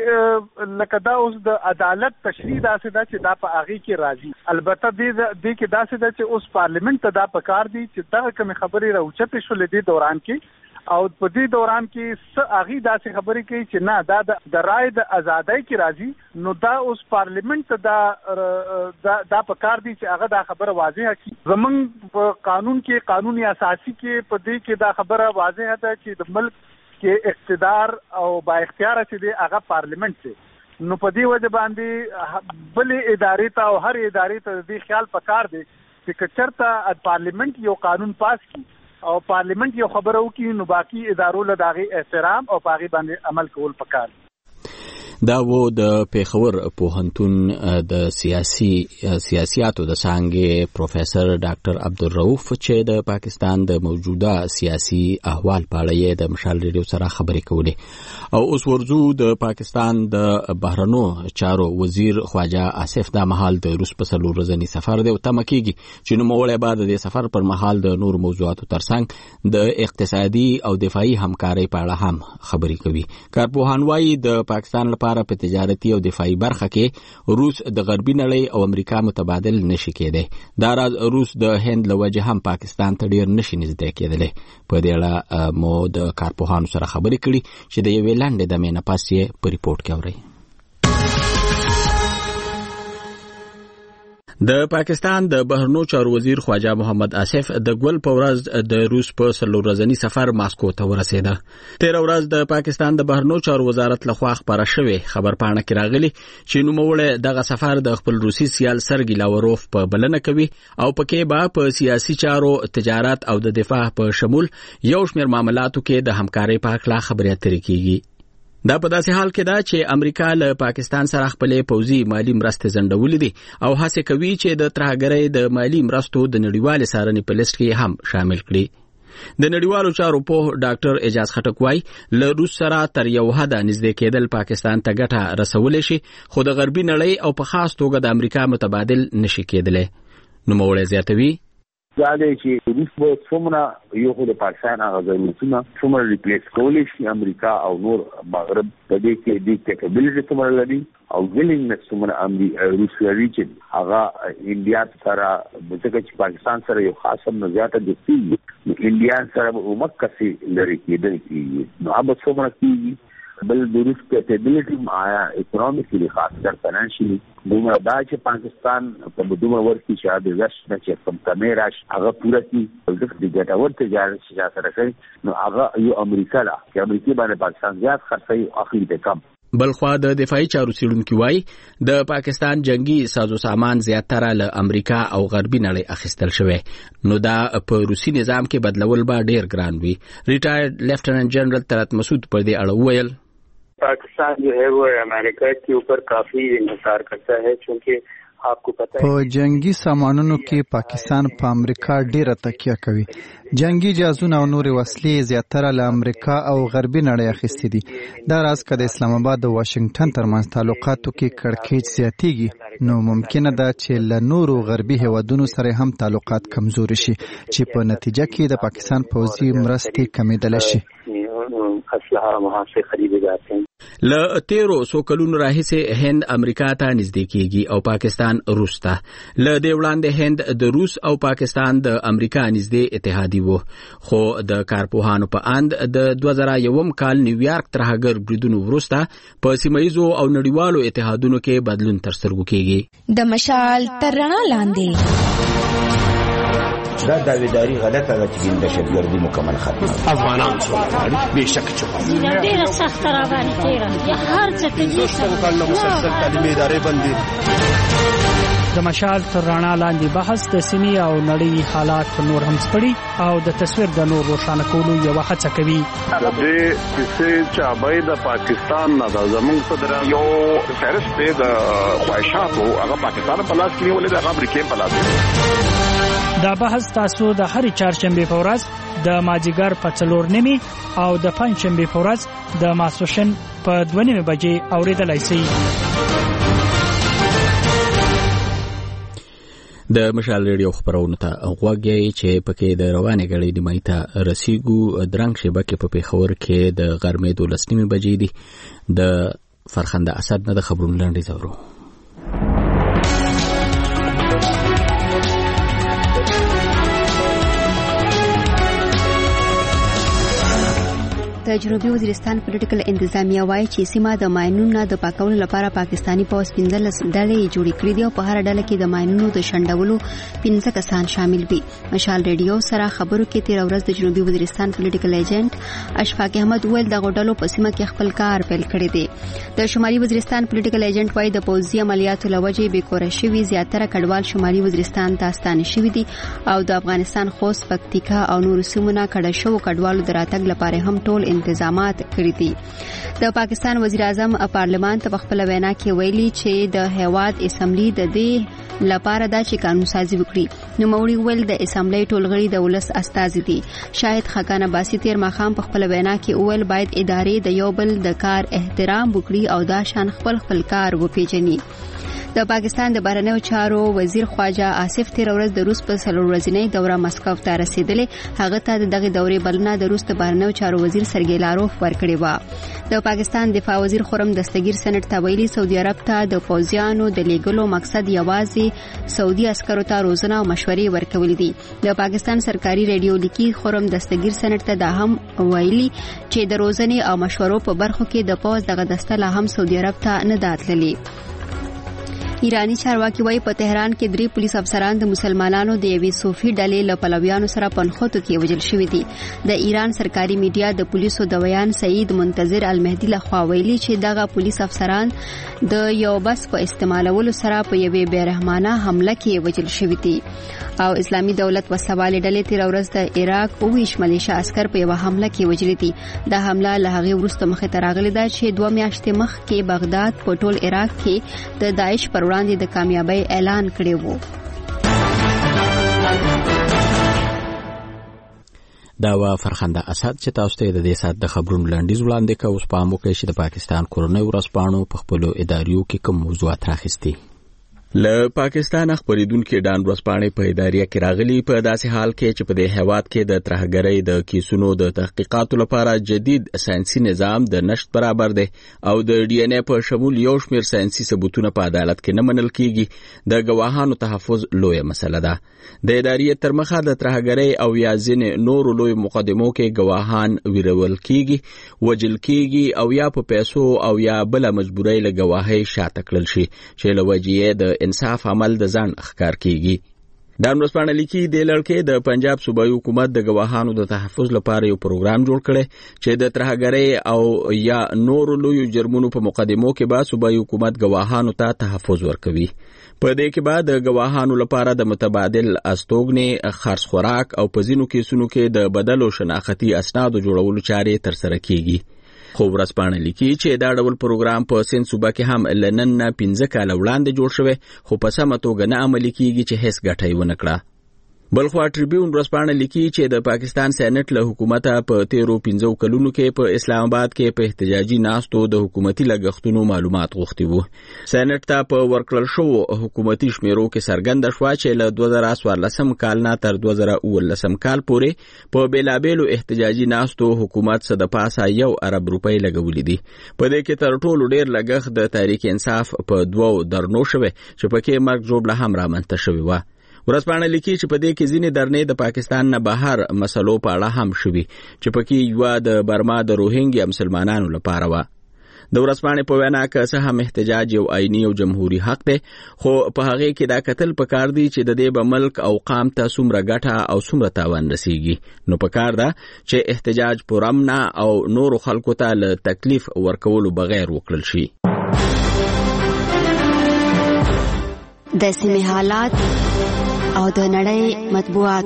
کې لکه دا اوس د عدالت تشریح داسې ده چې دا په هغې کې راځي. البته دې کې داسې ده چې اوس پارلیمنت ته دا پکار دي چې دغه کومې خبرې راوچتې شولې دې دوران کې او په دې دوران کې څه اغي داسې خبرې کوي چې نه دا د رائے د ازادۍ کې راځي، نو دا اوس پارلیمنت ته دا دا په کار دی چې هغه دا خبره واضحه کړي. زمونږ په قانون کې قانون اساسي کې په دې کې دا خبره واضحه ده چې د ملک کې اقتدار او با اختیار چې دی هغه پارلیمنت دی. نو په دې وجه باندې بلې ادارې ته او هر ادارې ته دې خیال پکار دی چې کچرته پارلیمنت یو قانون پاس کړي او پارلیمنت یو خبره وکړي، نو باقي ادارو له داغي احترام او پاغي باندې عمل کول پکار دی. دا و د پیښور پوهنتون د سیاسي سیاسياتو د څانګې پروفیسور ډاکټر عبدالرؤف چې د پاکستان د موجوده سیاسي احوال په اړه یې د مشال ریډیو سره خبرې کولې. او اوس ورځو د پاکستان د بهرنو چارو وزیر خواجه آصف دا مهال د روس په څلور ورځني سفر دی او تمه کیږي چې نوموړی به د سفر پر مهال د نور موضوعاتو ترڅنګ د اقتصادي او دفاعي همکارۍ په اړه هم خبرې کوي. کارپوهان وايي د پاکستان لپاره په تجارتي او دفاعي برخه کې روس د غربي نړۍ او امریکا متبادل نشي کېدی. دا راز روس د هند له وجه هم پاکستان ته ډیر نشي نږدې کېدلی. په دې اړه مو د کارپوهانو سره خبرې کړي چې د یوې لنډې دمې نه پس یې په ریپورت کې اورئ. د پاکستان د بهرنو چارو وزیر خواجه محمد آصف د ګول په ورځ د روس په څلور ورځني سفر ماسکو ته ورسېده. تیر ورځ د پاکستان د بهرنو چارو وزارت لخوا خبره شوې خبر پاڼه کې راغلي چې نوموړی دغه سفر د خپل روسي سیال سرګي لاوروف په بلنه کوي او پکې به په سیاسي چارو، تجارت او د دفاع په شمول یو شمېر معاملاتو کې د همکارۍ په اړه خبرې اترې کیږي. دا په داسې حال کې ده چې امریکا له پاکستان سره خپلې پوځي مالی مرستې ځنډولې دي او هڅه کوي چې د ترهګرۍ د مالی مرستو د نړیوالې څارنې په لیست کې هم شامل کړي. د نړیوالو چارو په ډاکټر اعجاز خټک وايي له روس سره تر یو حده نږدې کېدل پاکستان ته ګټه رسولی شي، خو د غربي نړۍ او په خاص توګه د امریکا متبادل نشي کېدلی. نوموړی زیاتوي دا دی چې روس به څومره یو خو د پاکستان هغه ضرورتونه څومره ریپلیس کولی شي امریکا او نور مغرب په دې کې د کیپابیلیټي څومره لري او ویلینګنس څومره روس لري چې هغه انډیا سره ځکه چې پاکستان سره یو خاصه نزاعت دوستي نو انډیا سره به عمق لري کېدل کېږي. نو هغه څومره کېږي بل د روس کیپابیلیټي آیا اکونومیکلی خاص کر فاینانشلی دومره دا چې پاکستان په دومره ورکی چې د زش نه چې کوم کمې راشي هغه پوره کړي د ګټور تجارت چې سره کوي، نو هغه یو امریکا لا چې امریکا باندې پاکستان زیات خرڅي اخلي د کم. بلخوا د دفاعي چارو څېړونکي وایي د پاکستان جنگي سازو سامان زیاتره له امریکا او غربي نړۍ اخیستل شوی، نو دا په روسي نظام کې بدلول به ډیر ګران وي. ریټایرډ لیفټننټ جنرال طلعت مسعود پر دې اړه وویل पाकिस्तान जो है वो अमेरिका के ऊपर काफी इंतजार करता है क्योंकि आपको पता है په جنگي سامانونو کې پاکستان په امریکا ډیره تکیه کوي. جنگي جهازونه او نور وسلې زیاتره له امریکا او غربي نړۍ اخیستې دي. دا راز که د اسلام آباد او واشنگټن ترمنځ تعلقاتو کې کړکېچ زیاتېږي نو ممکنه ده چې له نورو غربي هیوادونو سره هم تعلقات کمزوري شي چې په نتیجه کې د پاکستان پوځي مرستې کمیدلی شي. اسلحه وहाँ से خریدे जाते हैं. له تیرو سو کلونو راهیسې هند امریکا ته نږدې کېږي او پاکستان روس ته. له دې وړاندې هند د روس او پاکستان د امریکا نږدې اتحادي وو، خو د کارپوهانو په اند د دوه زره یوم کال نیویارک ترهګر بریدونو وروسته په سیمه ییزو او نړیوالو اتحادونو کې بدلون تر سترګو کېږي. د مشال تر رڼا لاندې دا داویداری غلطه ده چې د دهشتګردي مکمل ختمه افغانان څو به شک چې ډیره سخت راغلي تیرا یا هر څه کې څنګه مسلسل تعلیمي ادارې بندي. د مشال تر رڼا لاندې بحث د سیمې او نړۍ حالات نور هم سپړي او د تصویر د نور روښانه کولو یو هڅه کوي. د دې کیسې چې ابای د پاکستان نه د زمونږ په درا یو فهرست د خواهشاتو هغه پاکستان په لاس کې ولې د امریکا په لاس. دا بحث تاسو د هر چهارشنبه په ورځ د ماجیګر په څلور نیمه او د پنځشنبه په ورځ د ماسوشن په دوه نیمه بجې اوریدلای شئ. د مشال ریډیو خبرونه ته غوږی چې پکې د روانې غړې د مایته رسیګو درنګ شبکې په پیښور کې د غرمې دولس نیمه بجې دي. د فرخنده اسد نه د خبرونو لاندې زورو. د جنوبي وزیرستان پولیټیکل انتظامیه وایي چې سیمه د ماینونو د پاکولو لپاره پاکستانی پوځ پنځلس ډلې جوړې کړې دي او په هر ډله کې د ماینونو د شنډولو پنځه کسان شامل وي. مشال ریډیو سره خبرو کې تیر ورځ د جنوبي وزیرستان پولیټیکل ایجنټ اشفاق احمد ویل د غوډلو په سیمه کې خپل کار پیل کړی دی. د شمالي وزیرستان پولیټیکل ایجنټ وایي د پوځي عملیاتو لوجې بیکوره شوي زیاتره کډوال شمالي وزیرستان ته ستانه شوي دي او د افغانستان خوست، پکتیکا او نور سیمونه کډه شو کډوالو د راتګ لپاره هم ټول انتظامات کړی دي. د پاکستان وزیر اعظم پارلمان ته خپل وینا کې ویلي چې د هیواد اسمبلی د دې لپاره دا چې قانون سازي وکړي. نو موري ویل د اسمبلی ټول غړي د ولس استازي دي. شاهد خاقان عباسی تیر مخام په خپل وینا کې ویل باید ادارې د یو بل د کار احترام وکړي او دا شان خپل خپل کار وپیژني. د پاکستان د بهرنیو چارو وزیر خواجه آصف تیر ورځ د روس په څلور ورځنۍ دوره مسکو ته رسیدلې. هغه ته دغه دورې بلنه د روس د بهرنیو چارو وزیر سرګی لاروف ورکړې و. د پاکستان دفاع وزیر خرم دستگیر سنټ ته ویلي سعودي عرب ته د پوځیانو د لیږلو مقصد یوازې سعودي عسکرو ته روزنه او مشورې ورکول دي. د پاکستان سرکاري ریډیو لیکي خرم دستگیر سنټ ته دا هم ویلي چې د روزنې او مشورو په برخو کې د پوځ دغه دسته لا هم سعودي عرب ته نه داتللي. ایرانی چارواکي وایي په تهران کې درې پولیس افسران د مسلمانانو د یوې صوفي ډلې له پلویانو سره په نښتو کې وژل شوي دي. د ایران سرکاري میډیا د پولیسو د ویان سعید منتظر المهدي لخوا ویلي چې دغه پولیس افسران د یو بس په استعمالولو سره په یوې بېرحمانه حمله کې وژل شوي دي. او اسلامي دولت وسوالې ډلې تیر ورځ د عراق اوویش ملیشیا عسكر په یوه حمله کې وژلي دي. دا حمله له هغې وروسته مخې ته راغلې ده چې دوه میاشتې مخکې بغداد په ټول عراق کې د داعش پر وړاندې د کامیابی اعلان کړی وو. دا و فرخنده اسد چې تاسو ته د دې سات د خبرونو لاندیز وړاندې کوي. اوس په امو کې چې د پاکستان کورنۍ ورځپاڼو په خپل اداریو کې کوم موضوعات راخستي. له پاکستان خبرېدونکو ډان ورځپاڼې په اداریه کې راغلي په داسې حال کې چې په دې هیواد کې د ترهګرۍ د کیسونو د تحقیقاتو لپاره جدید ساينسي نظام د نشټ برابر دی او د ډي ان اے په شمول یو شمېر ساينسي ثبوتونه په عدالت کې نه منل کیږي. د گواهانو تحفظ لویه مسله ده. د اداریه تر مخه د ترهګرۍ او یا ځینې نور لوی مقدمو کې گواهان ویرول کیږي، وجل کیږي او یا په پیسو او یا بل مجبورۍ له گواهۍ شاته کړل شي چې له وجې د انصاف عمل د ځان ښکار کیږي. دا ورځپاڼه لیکي د لړکې د پنجاب صوبایي حکومت د گواهانو د تحفظ لپاره یو پروګرام جوړ کړي چې د ترهګرۍ او یا نور لوی جرمونو په مقدمو کې به صوبایي حکومت گواهانو ته تحفظ ورکوي. په دې کې بعد د گواهانو لپاره د متبادل استوګنې، خرڅ خوراک او په ځینو کیسونو کې د بدلو شناختی اسنادو جوړولو چارې ترسره کیږي. خو ورځپاڼه لیکي چې دا ډول پروګرام په سند صوبه کې هم لنن نه پنځه کال وړاندې جوړ شوی خو په سمه توګه نه عملي کیږي چې هیڅ ګټه یې ونه کړه. بلخوا ټریبیون ورځپاڼه لیکي چې د پاکستان سېنات له حکومت په تیرو پنځو کلونو کې په اسلام آباد کې په احتجاجي ناستو د حکومتي لګښتونو معلومات غوښتي وو. سېنات ته په ورکړل شو حکومتي شمیرو کې څرګنده شوه چې له دوه زره څوارلسم کال نه تر دوه زره اوولسم کال پورې په بیلابیلو احتجاجي ناستو حکومت څخه د پاسه یو ارب روپۍ لګولې دي. په دې کې تر ټولو ډیر لګښت د تحریک انصاف په دوو درنو شوه چې پکې مرګ جوړ هم رامنځته شوی و. ورځپاڼه لیکي چې په دې کې ځینې درنې د پاکستان نه بهر مسلو په اړه هم شوي چې پکې یو د برما د روهینګیا مسلمانانو لپاره و. د ورځپاڼې په وینا که څه هم احتجاج یو آئینی او جمهوریت حق دی خو په هغه کې دا کتل پکار دی چې د دې به ملک او قام ته څومره ګټه او څومره تاوان رسیږي. نو پکار ده چې احتجاج پرامنا او نور خلکو ته له تکلیف ورکولو بغیر وکړل شي. د سیمې حالات او د نړۍ مطبوعات.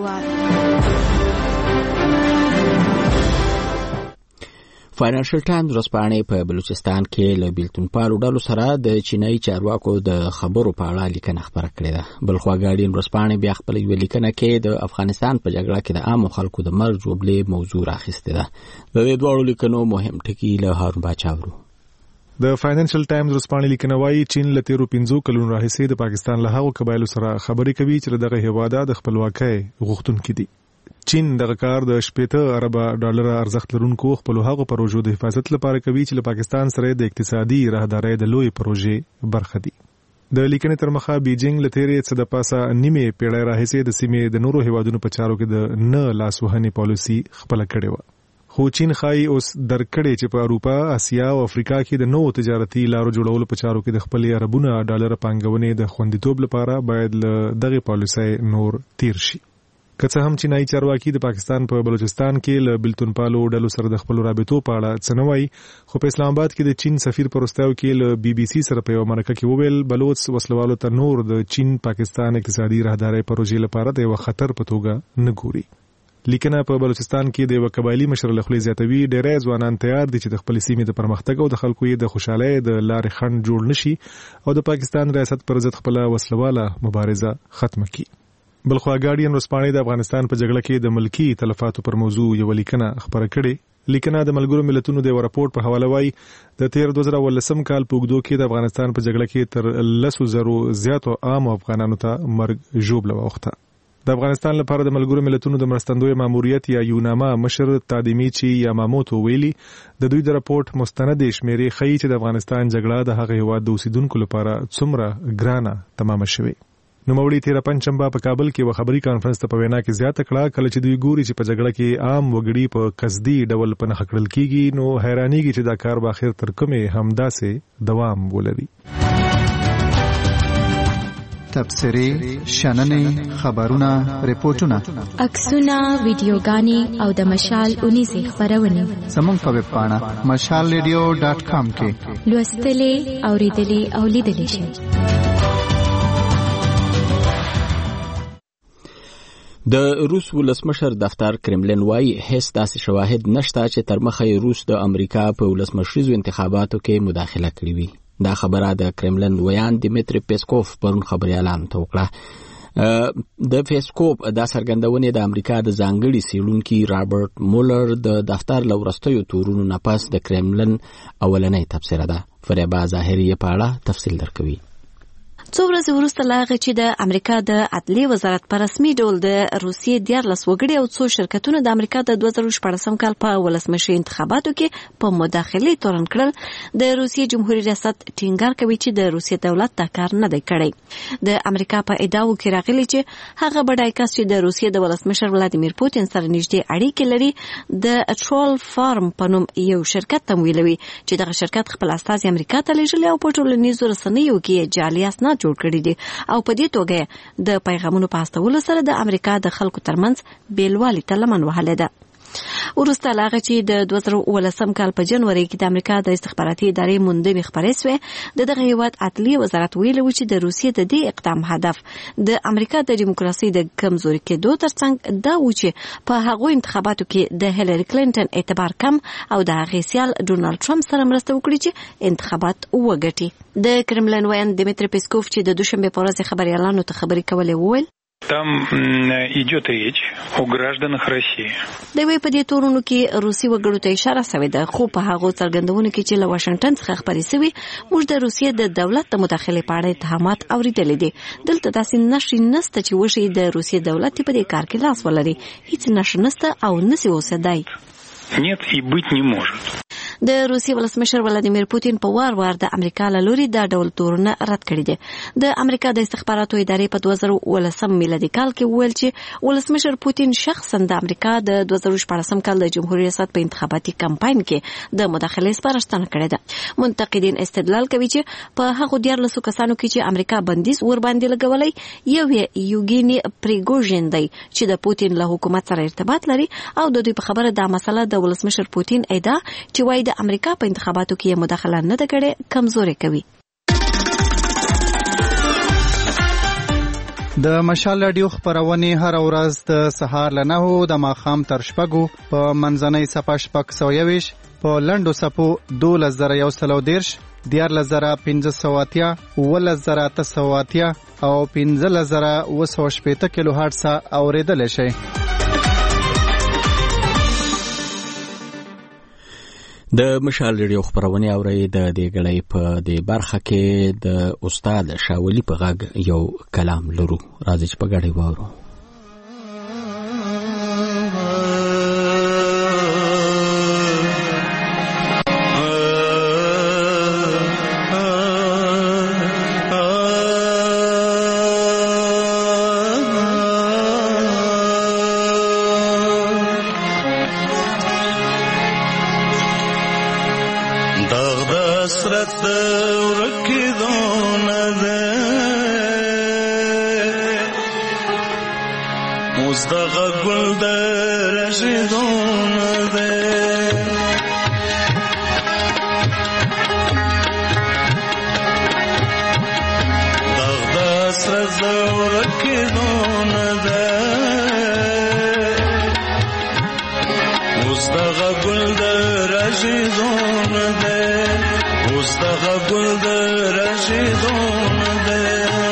فاینانشل ټایمز ورځپاڼې په بلوچستان کې له بیلتونپالو ډلو سره د چینایي چارواکو د خبرو په اړه لیکنه خپره کړې ده. بلخوا ګارډین ورځپاڼې بیا خپله یوه لیکنه کې د افغانستان په جګړه کې د عامو خلکو د مرګ جوړې موضوع راخیستې ده. د دې دواړو لیکنو مهم ټکي له هارون باچا ورو. د فاینانشل ټایمز ورځپاڼې لیکنه وایي چین له تیرو پنځو کلونو راهیسې د پاکستان له هغو قبایلو سره خبرې کوي چې دغه هیواد د خپلواکۍ غوښتونکي دي. چین دغه کار د شپږ ارب ډالر ارزښت لرونکو خپل هغو پروژو د حفاظت لپاره کوي چې له پاکستان سره د اقتصادي راهدارۍ د لوی پروژې برخه دي. د لیکنې تر مخه بیجینګ له تیرې څه د پاسه نیمه پیړۍ راهیسې د سیمې د نورو هیوادونو په چارو کې د نه لاس وهنې پالیسي خپل کړې و. خو چین خای اوس درکړې چې په اروپا، اسیا او افریقا کې د نوو تجارتي لارو جوړولو په چارو کې د خپل اربونه ډالر پانګونې د خوندیتوب لپاره باید له دغه پالیسۍ نور تیر شي. که څه هم چینایي چارواکي د پاکستان په بلوچستان کې له بلتون پالو ډلو سره د خپل رابطو په اړه څه نه وایي، خو په اسلام آباد کې د چین سفیر په وروستیو کې له بي بي سي سره په یوه مرکه کې وویل بلوچ وسلوالو ته نور د چین پاکستان اقتصادي راهدارۍ پروژې لپاره د یوه خطر په توګه نه ګوري. لیکنه په بلوچستان کې د یوه قبایلي مشر له خولې زیاتوي ډېری ځوانان تیار دي چې د خپلې سیمې د پرمختګ او د خلکو یې د خوشحالۍ د لارې خنډ جوړ نشي او د پاکستان ریاست پر ضد خپله وسلواله مبارزه ختمه کړي. بلخوا ګارډین ورځپاڼې د افغانستان په جګړه کې د ملکی تلفاتو پر موضوع یوه لیکنه خپره کړې. لیکنه د ملګرو ملتونو د یو راپورټ په حواله وایي د تیر دوه زره اوولسم کال په اوږدو کې د افغانستان په جګړه کې تر لسو زرو زیاتو عامو افغانانو ته مرګ ژوبله واوښته. د افغانستان لپاره د ملګرو ملتونو د مرستندوی ماموریت یا یوناما مشر تادمیچی یاماموتو ویلي د دوی د راپورټ مستند شمیرې ښیي چې د افغانستان جګړه د هغه هیواد د اوسیدونکو لپاره څومره ګرانه تمامه شوې. نوموړي تیره پنجشنبه په کابل کې یوه خبري کانفرنس ته په وینا کې زیاته کړه کله چې دوی ګوري چې په جګړه کې عام وګړي په قصدي ډول په نښه کړل کېږي نو حیرانېږي چې دا کار به اخر تر کومې همداسې دوام ولري. تبصرې، شننې، خبرونه، ریپورټونه، عکسونه، ویډیوګانې او د مشال اونیزې خپرونې زموږ په ویب پاڼه مشال ریډیو ډاټ کام کې لوستلې، اورېدلې او لیدلې شئ. د روس ولسمشر دفتر کرملین وايي هیڅ داسې شواهد نشته چې تر مخه روس د امریکا په ولسمشریزو انتخاباتو کې مداخله کړې وي. دا خبره د کرملین ویان دیمیتری پیسکوف پرون خبريالانو ته وکړه. د پیسکوف دا څرګندونه د امریکا د ځانګړي څېړونکي رابرټ مولر د دفتر له وروستیو تورونو نه پس د کرملین اولنۍ تبصره ده. فریبا ظاهري په اړه تفصیل درکوي. څو ورځې وروسته له هغې چې د امریکا د عدلي وزارت په رسمي ډول د روسیې دیارلس وګړي او څو شرکتونه د امریکا د دوه زره شپاړسم کال په ولسمشري انتخاباتو کې په مداخلې تورن کړل، د روسیې جمهوریت ریاست ټینګار کوي چې د روسیې دولت دا کار نه دی کړی. د امریکا په ادعاو کې راغلي چې هغه بډای کس چې د روسیې د ولسمشر ولادیمیر پوتین سره نږدې اړیکې لري د ټرول فارم په نوم یو شرکت تمویلوي چې دغه شرکت خپل استازي امریکا ته لېږلي او په ټولنیزو رسنیو کې جعلي اسناد جوړ کړي دي او په دې توګه د پیغامونو په استولو سره د امریکا د خلکو ترمنځ بیلوالي ته لمن وهلې ده. وروسته له هغه چې د دوه زره اوولسم کال په جنوري کې د امریکا د استخباراتي ادارې موندنې خپرې سوې، د دغه هیواد عدلي وزارت ویلي و چې د روسیې د دې اقدام هدف د امریکا د دیموکراسۍ د کمزوري کېدو ترڅنګ دا و چې په هغو انتخاباتو کې د هیلری کلینټن اعتبار کم او د هغې سیال ډونالډ ټرمپ سره مرسته وکړي چې انتخابات وګټي. د کرملین ویان دیمیتری پیسکوف چې د دوشنبې په ورځ خبريالانو ته خبرې کولې وویل Там идет речь о гражданах России. د وی په دې تورونو کې روسي وګړو ته اشاره شوې ده، خو په هغه څرګندونو کې چې له واشنگټن څخه خبرې شوې موږ د روسیې د دولت د مداخلې په اړه اتهامات اوریدلې دي. دلته داسې نشي نسته چې وشي د روسیې دولت په دې کار کې لاس ولري. هیڅ نشي نسته او نسی اوسېدای. Нет и быть не может. د روسیې ولسمشر ولادیمیر پوتین په وار وار د امریکا له لوري دا ډول تورونه رد کړي دي. د امریکا د استخباراتو ادارې په دوه زره اوولسم میلادي کال کې ویل چې ولسمشر پوتین شخصا د امریکا د دوه زره شپاړسم کال د جمهوریت ریاست په انتخاباتي کمپاین کې د مداخلې سپارښتنه کړې ده. منتقدین استدلال کوي چې په هغو دیارلسو کسانو کې چې امریکا بندیز ور باندې لګولی یو یې یوګیني پریګوژن دی چې د پوتین له حکومت سره ارتباط لري او د دوی په خبره دا مسله د ولسمشر پوتین ادعا چې وايي د امریکا په انتخاباتو کې مداخله نه ده کړې کمزوري کوي. د مشال رادیو خبرونه هر ورځ د سهار له نهو د ماښام تر شپږو په منځنۍ صفه شپږ سوه یویش په لنډو صفو دولس زره یو سل او دېرش دیارلس زره پنځه سوه اتیا اوولس زره اته سوه اتیا او پنځلس زره اوه سوه شپېته کیلو هرټز اورېدلی شئ. د مشال ریډیو خبرونه اوري د دې غړې په دې برخه کې د استاد شاولی په غږ یو کلام لرو، راځي چې په غړې وورو. حسرت ورکیدو نه ده اوس دغه ګل د راشدو نه ده دغه حسرت ورکیدو نه ده اوس دغه ګل د راشدو نه ده اوس دغه ګل د راشدو نه ده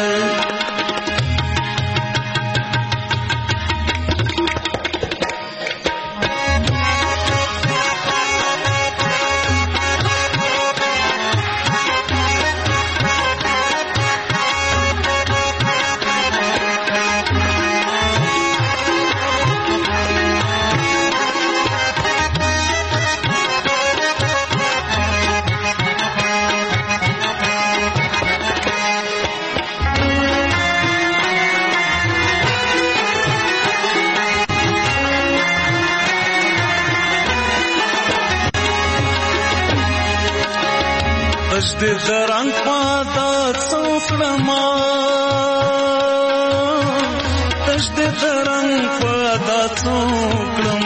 تشدې درنګ پاتا څوکړما تشدې درنګ پاتا څوکړم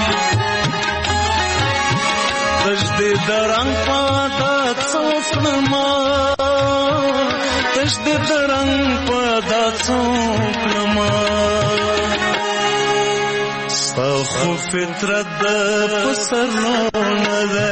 تشدې درنګ پاتا څوکړما تشدې درنګ پاتا څوکړما ستا خو فطرت د پسرونه ده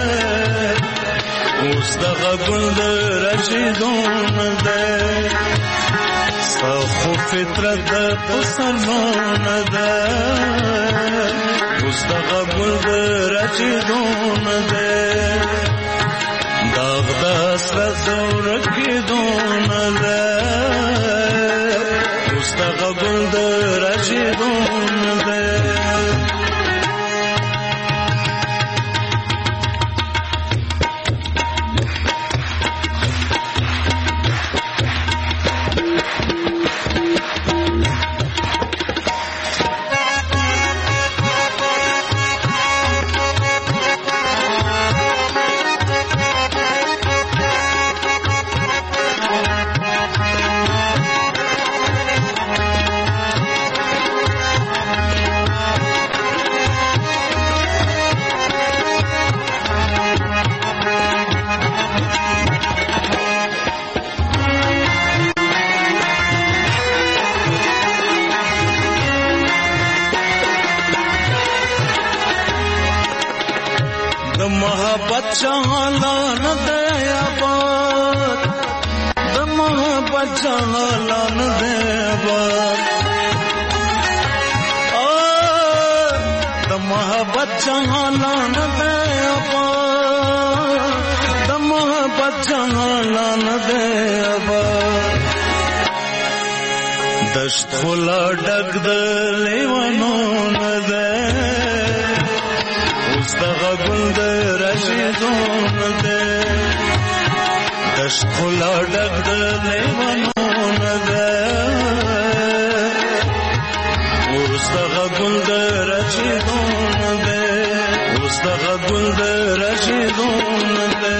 اوس دغه ګل د راشدو نه ده ستا خو فطرت د پسرلو نه ده اوس دغه ګل د راشدو نه ده داغ د حسرت ورکیدو نه ده اوس دغه ګل د راشدو نه ده محبت چالان دے آباد د محبت چالان دے آباد د محبت چالان دے آباد د محبت چالان دے آباد دشت خلا ډک د لیوانو نه ده اوس دغه ګل د راشدو نه ده دشت خلا ډک د لیوانو نه ده اوس دغه ګل د راشدو نه ده اوس دغه ګل د راشدو نه ده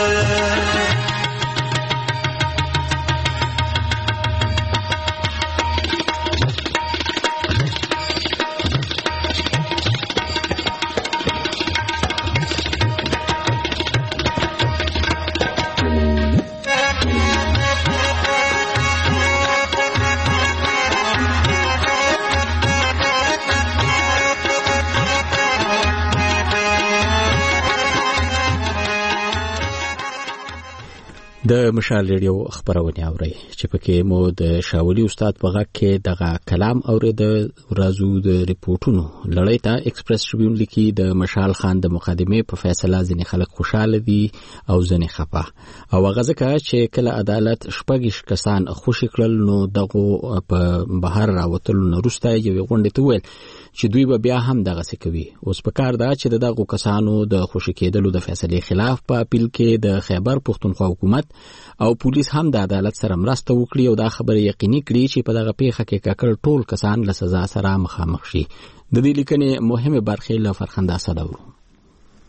د مشال ریډیو خبرونه اوري چې پکې مو د شاولي استاد په غږ کې دغه کلام اورید ورازو د ریپورتونو لړۍ ته ایکسپریس ټریبیون لیکي د مشال خان د مقدمه په فیصله ځنې خلک خوشاله دي او ځنې خفه او غزکه چې کله عدالت شپږ کسان خوشی کړل نو دغه په بهر راوتل نو روسته یو غونډه ته ویل چې دوی به بیا هم دغه څه کوي اوس په کار دا چې دغه کسانو د خوشی کېدلو د فیصله خلاف په اپیل کې د خیبر پښتونخوا حکومت او پولیس هم د عدالت سره مرسته وکړي او دا خبره یقیني کړي چې په دغه پیښه کې ککړ ټول کسان له سزا سره مخامخ شي د دې لیکنې مهمه برخه له فرخنده صداورو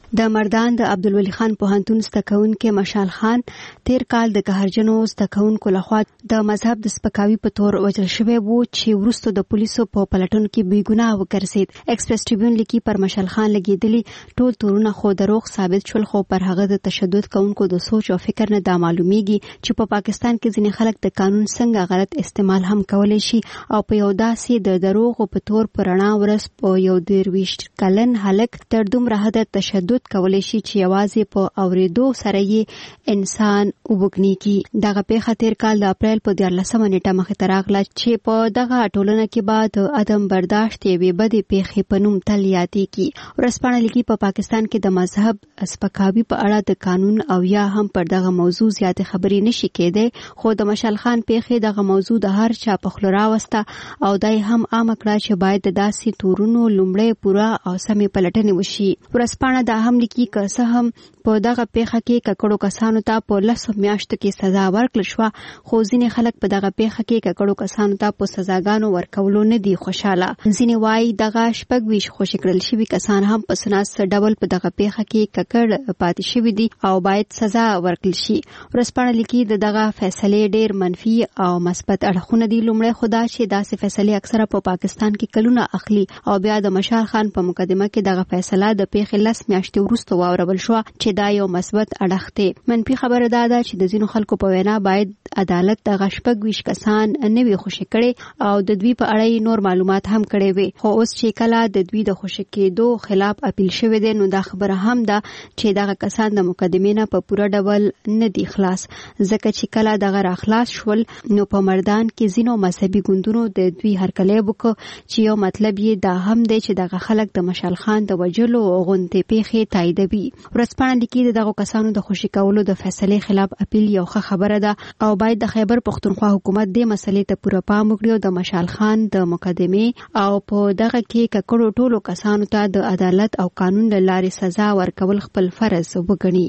د مردان د عبدالولي خان پوهنتون زدهکوونکي مشال خان تیر کال د قهرجنو زدهکوونکو لخوا د مذهب د سپکاوي په تور وژل شوی و چې وروسته د پولیسو په پلټنو کې بې ګناه وګرځېد. ایکسپریس ټریبیون لیکي پر مشال خان لګېدلي ټول تورونه خو دروغ ثابت شول، خو پر هغه د تشدد کوونکو د سوچ او فکر نه دا معلومیږي چې په پاکستان کې ځینې خلک د قانون څنګه غلط استعمال هم کولی شي او په یو داسې د دروغو په تور په رڼا ورځ په یو درویشت کلن هلک تر دومره حده تشدد کولی شي چې یوازې په اوریدو سره یې انسان وبګنیږي. دغه پیښه تیر کال د اپریل په دیارلسمه نیټه مخې ته راغله چې په دغه ټولنه کې به د عدم برداشت یوې بدې پیښې په نوم تل یادېږي. ورځپاڼه لیکي په پاکستان کې د مذهب سپکاوي په اړه د قانون او یا هم پر دغه موضوع زیاتې خبرې نشي کېدی، خو د مشال خان پیښې دغه موضوع د هر چا په خوله راوسته او دای هم عامه کړه چې باید د داسې تورونو لومړی پوره او سمې پلټنې وشي. ورځپاڼه دا هم لیکي که څه هم په دغه پیښه کې ککړو کسانو ته په لسو میاشتو کې سزا ورکړل شوه، خو ځینې خلک په دغه پیښه کې ککړو کسانو ته په سزاګانو ورکولو نه دي خوشاله. ځینې وایي دغه شپږ ویشت خوشي کړل شوي کسان هم په سناس ډول په دغه پیښه کې ککړ پاتې شوي دي او باید سزا ورکړل شي. ورځپاڼه لیکي د دغه فیصلې ډېر منفي او مثبت اړخونه دي. لومړی خو دا چې داسې فیصلې اکثره په پاکستان کې کلونه اخلي او بیا د مشال خان په مقدمه کې دغه فیصله د پیښې لس میاشتې وروسته واورول شوه چې دا یو مثبت اړخ دی. منفي خبره دا ده چې د ځینو خلکو په وینا باید عدالت دغه شپږ ویشت کسان نه وي خوشي کړي او د دوی په اړه نور معلومات هم کړي وي، خو اوس چې کله د دوی د خوشي کېدو خلاف اپیل شوی دی نو دا خبره هم ده چې دغه کسان د مقدمې نه په پوره ډول نه دي خلاص، ځکه چې کله دغه راخلاص شول نو په مردان کې ځینو مذهبي ګوندونو د دوی هرکلی وکړ چې یو مطلب یې دا هم دی چې دغه خلک د مشال خان د وژلو غوندې پیښې تاییدوي. ورځپاڼه لیکي د دغو کسانو د خوشي کولو د فیصلې خلاف اپیل یو ښه خبره ده او باید د خیبر پښتونخوا حکومت دې مسلې ته پوره پام وکړي او د مشال خان د مقدمې او په دغه کې ککړو ټولو کسانو ته د عدالت او قانون له لارې سزا ورکول خپل فرض وګڼي.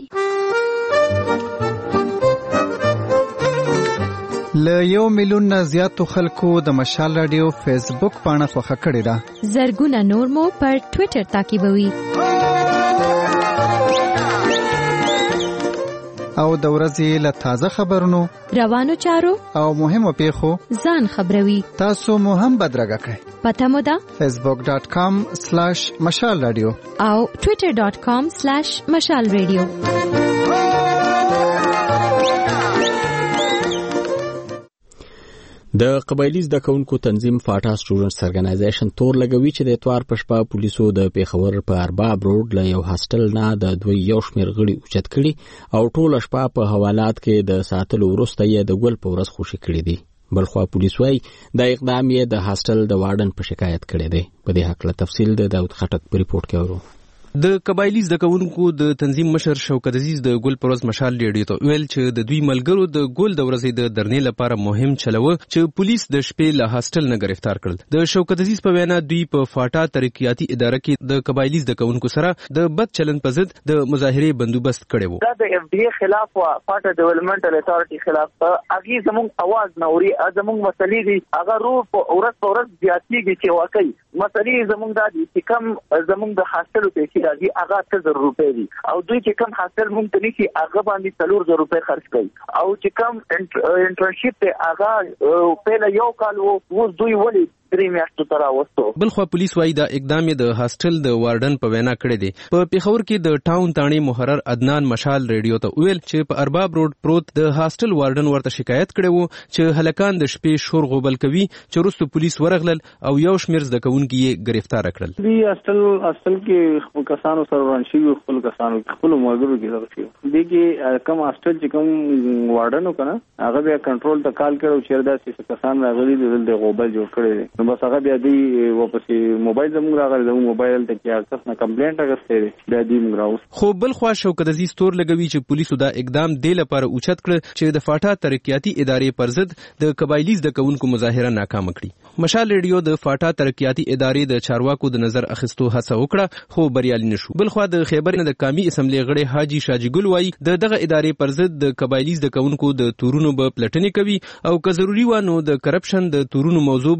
له یو میلیون نه زیاتو خلکو د مشال رادیو فیسبوک پاڼه خوښه کړې ده. زرګونه نور مو پر ټوئیټر تعقیبوي او د ورځې له تازه خبرونو، روانو چارو او مهمو پیښو ځان خبروي. تاسو مو هم بدرګه کړئ. پته مو ده فیسبوک ډاٹ کام سلیش مشال رادیو او ټوئیټر ډاٹ کام سلیش مشال رادیو. د قبایلی زدهکوونکو تنظیم فاټا سټوډنټس ارګنایزیشن تور لګوي چې د اتوار په شپه پولیسو د پیښور په ارباب روډ له یو هاستل نه د دوی یو شمېر غړي اوچت کړي او ټوله شپه په حوالات کې د ساتلو وروسته یې د ګل په ورځ خوشي کړي دي. بلخوا پولیس وايي د اقدام یې د هاستل د وارډن په شکایت کړی دی. په دې حق له تفصیل د داود خټک په ریپورت کې اورو. د قبایلی زدهکوونکو د تنظیم مشر شوکت عزیز د ګل پروز مشال ریډیو ته ویل چې د دوی ملګرو د ګل د ورځې د درنې لپاره مهم چلوه چې پولیس د شپې له هاستل نه گرفتار کړل. د شوکت عزیز په وینا دوی په فاټا ترقیاتي اداره کې د قبایلی زدهکوونکو سره د بد چلند په ضد د مظاهره بندوبست کړی و. دا د اف ډی ای خلاف او فاټا ډیولپمنټل اتارټي خلاف اغي زموږ आवाज نوري زموږ مسلې دي هغه رو په ورځ په ورځ زیاتېږي چې واقعي مسلې زموږ د دې کم زموږ د هاستل په کې راځي هغه څه روپے دي او دوی چې کم حاصل مونږ ته نشي هغه باندې څلور زره روپے خرج کړي او چې کم انټرنشپ ته هغه په یو کال وو دوی ولې درې میاشتو تر راوستو. بلخوا پولیس وايي دا اقدام د هاستل د وارډن په وینا کړی دی. په پیښور کې د ټاون تاڼي محرر عدنان مشال ریډیو ته ویل چې په ارباب روډ پروت د هاستل وارډن ورته شکایت کړی وو چې هلکان د شپې شور غوبل کوي چې وروسته پولیس ورغلل او یو شمېر زدهکوونکي یې گرفتار کړل. دی هاستل هاستل کې کسانو سره رانشي خپل کسانو خپل ملګرو کې راځي دی کې کم هاستل چې کوم وارډن وکنه هغه بیا کنټرول ته کال کړو چې داسې کسان راغلي دي د غوبل جوړ کړی نو بس هغه بیا دی واپسې موبایل زموږ راغلی د موبایل ته کې اکثر نه کمپلینټ اغستې بیا دی موږ راوس. خو بل خوا شوکت عزیز تور لګوي چې پولیسو دا اقدام د لپاره اوچت کړ چې د فاټا ترقیاتي ادارې پر ضد د قبایلی زدهکوونکو مظاهره ناکام کړي. مشال ریډیو د فاټا ترقیاتي ادارې د چارواکو د نظر اخیستو هڅه وکړه خو بریالي نشو. بل خوا د خیبر نه د قومي اسمبلی غړي حاجی شاجی ګل وايي د دغه ادارې پر ضد د قبایلی زدهکوونکو د تورونو به پلټنې کوي او که ضروري و نو د کرپشن د تورونو موضوع به په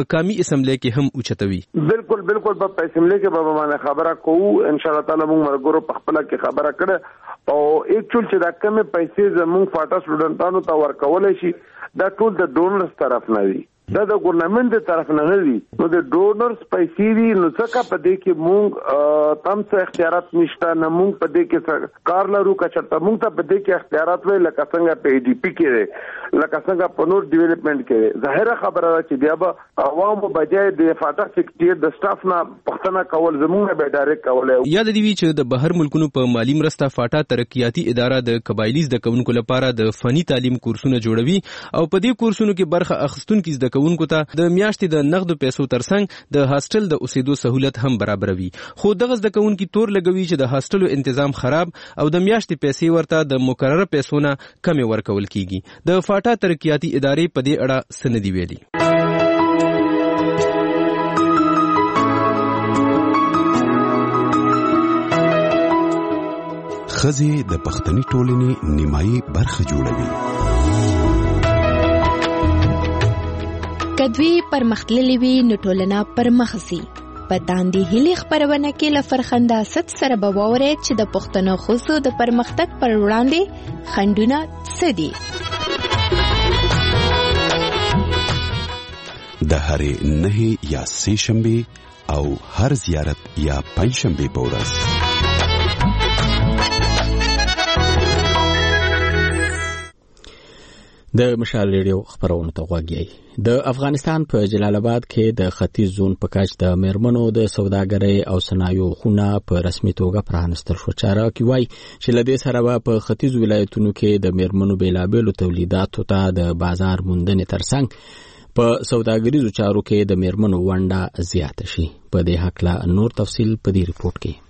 په قومي اسمبلی کې هم اوچتوي. بالکل بالکل په اسمبلی کې به باندې خبره کوو ان شاء الله تعالی موږ مرګورو په خپل کې خبره کړه او اکچوال چې دا کمه پیسې زموږ فاټا سټوډنټانو ته ورکول شي دا ټول د ډونرز طرف نه وي دا د ګورنمنت د طرف نه نه دي نو د ډونرز پیسې دي نو څنګه په دې کې مونږ تم څه اختیارات نشته نه مونږ په دې کې کار لرو که چېرته مونږ ته په دې کې اختیارات وي لکه څنګه په ای ډي پی کې دی لکه څنګه په نور ډیولپمنٹ کې دی ظاهره خبره ده چې بیا به عوامو بجای د فاټا سیکریټریټ د سټاف نه پوښتنه کول زموږ به ډایرکټ کول. یاد دی چې د بهر ملکونو په مالی مرسته فاټا ترقیاتي اداره د قبایلی زده کوونکو لپاره د فني تعلیم کورسونه جوړوي او په دې کورسونو کې برخه اخیستونکو زده کوونکو ته د میاشتې د نقدو پیسو ترڅنګ د هاستل د اوسېدو سہولت هم برابروي. خو دغه زده کوونکي تور لګوي چې د هاستلو تنظیم خراب او د میاشتې پیسې ورته د مقرره پیسو نه کمې ورکول کیږي. د فاټا ترقیاتي ادارې په دې اړه څه نه دي ویلي. ښځې د پښتني ټولنې نیمایي برخه جوړوي. کدوی پرمختللې وي نو ټولنه پرمخ ځي. په داندې هیلې خپرونه کې له فرخنده ست سره به واورئ چې د پښتنو ښځو د پرمختګ پر وړاندې خنډونه څه دي. د هرې نهې یا سې شنبې او هر زیارت یا پنج شنبې په ورځ د مشال ریډیو خبرونه ته غوږی. د افغانستان په جلال آباد کې د ختیځ زون په کچ د میرمنو د سوداګرۍ او صنایعو خونه په رسمي توګه پرانستل شو. چارواکي وایي چې له دې سره په ختیځ ولایتونو کې د میرمنو بیلابېلو تولیداتو ته د بازار موندنې ترڅنګ په سوداګریزو چارو کې د میرمنو ونډه زیاته شي. په دې هکله نور تفصیل په دې ریپورت کې.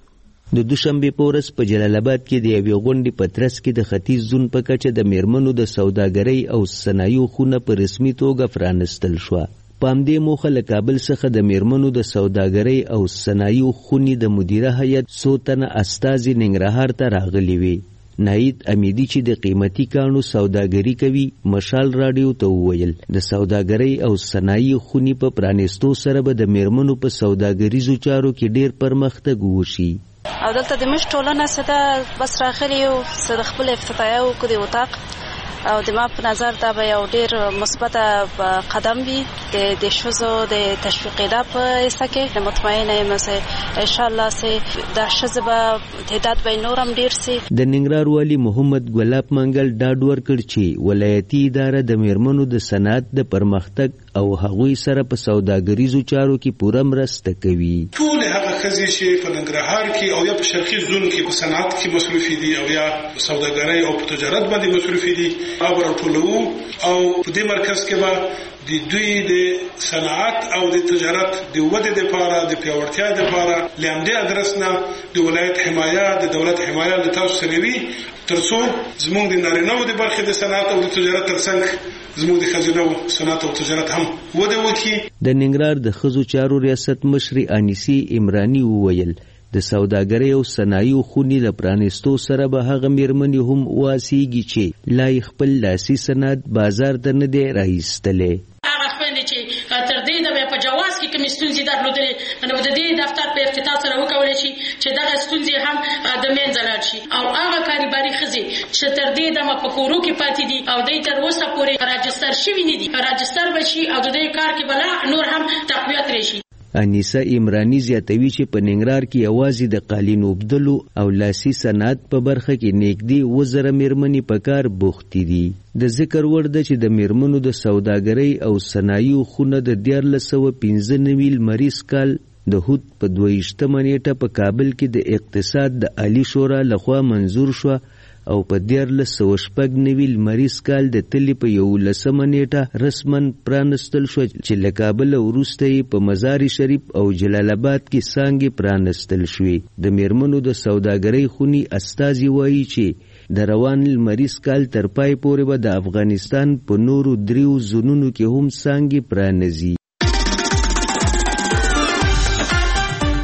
د دوشنبه په ورځ په جلال آباد کې د یوې غونډې په ترڅ کې د ختیځ زون په کچه د میرمنو د سوداګرۍ او صنایعو خونه په رسمي توګه پرانستل شو. په همدې موخه له کابل څخه د میرمنو د سوداګرۍ او صنایعو خونې د مدیره هیئت څو تنه استازي ننګرهار ته راغلي وي. ناید امیدی چې د قیمتي کانو سوداګري کوي مشال رادیو ته وویل د سوداګرۍ او صنایعو خونې په پرانستو سره به د میرمنو په سوداګریزو چارو کې ډیر پرمختګ وشي. او دلته د مش ټولنه سره بس راخلی او سره خپل افتتاحیه وکړي وطاق او د ما په نظر دا به یو ډیر مثبت قدم وي د شوزو د تشویق دا په حصہ کې مطمئنه یم چې ان شاء الله سه د شزبه تعداد به نورم ډیر سي. د ننګرهار والی محمد ګلاب منګل ډاډ ورکړ چې ولایتي اداره د میرمنو د صنعت د پرمختګ او هغوی سره په سوداګریزو چارو کې پوره مرسته کوي. ټول هغه ښځې چې په ننګرهار کې او یا په شرقي زون کې په صنعت کې مصروفي دي او یا سوداګرۍ او په تجارت باندې مصروفي دي او راټولو او په دې مرکز کې به د دوی د صنعت او د تجارت د ودې لپاره د پیاوړتیا لپاره لامدې ادرس نه د ولایت حمایه د دولت حمایه له تاسو سره وي ترڅو زموږ د نارینه‌و د برخې د صنعت او د تجارت ترڅنګ زموږ د ښځینه‌و صنعت او تجارت هم وده وکړي. د ننګرهار د ښځو چارو ریاست مشري انیسي عمراني وویل د سوداګرۍ او صنایعو خونې له پرانستو سره به هغه میرمنې هم واسیږي چې لا خپل لاسي صنعت بازار ته نه دی راایستلی. هغه خويندې چې تر دې د په جواز کې کوم ستونزې درلودلې نو د دې دفتر په افتتاح سره وکولای شي چې دغه ستونزې هم د منځه لاړ شي او هغه کاروباري ښځې چې تر دې د په کورو کې پاتې دي او د تر اوسه پورې راجستر شوي نه دي راجستر بشي او د دې کار کې بلا نور هم تقویت راشي. انیسه عمرانی زیاتوي چې په ننګرهار کې یوازې د قالین اوبدلو او لاسي صنعت په برخه کې نږدې اووه زره میرمنې په کار بوختې دي. د ذکر وړ ده چې د میرمنو د سوداګرۍ او صنایعو خونه د دیارلس سوه پنځه نوي لمریز کال د هود په دوه ویشتمه نیټه په کابل کې د اقتصاد د عالی شورا لخوا منظور شوه او په دیارلس سوه شپږ نوي لمریز کال د تلې په یولسمه نیټه رسماً پرانستل شو چې له کابله وروسته یې په مزار شریف او جلال آباد کې څانګې پرانستل شوې. د میرمنو د سوداګرۍ خونې استازي وایي چې د روان لمریز کال تر پای پورې به د افغانستان په نورو دریو زونونو کې هم څانګې پرانځي.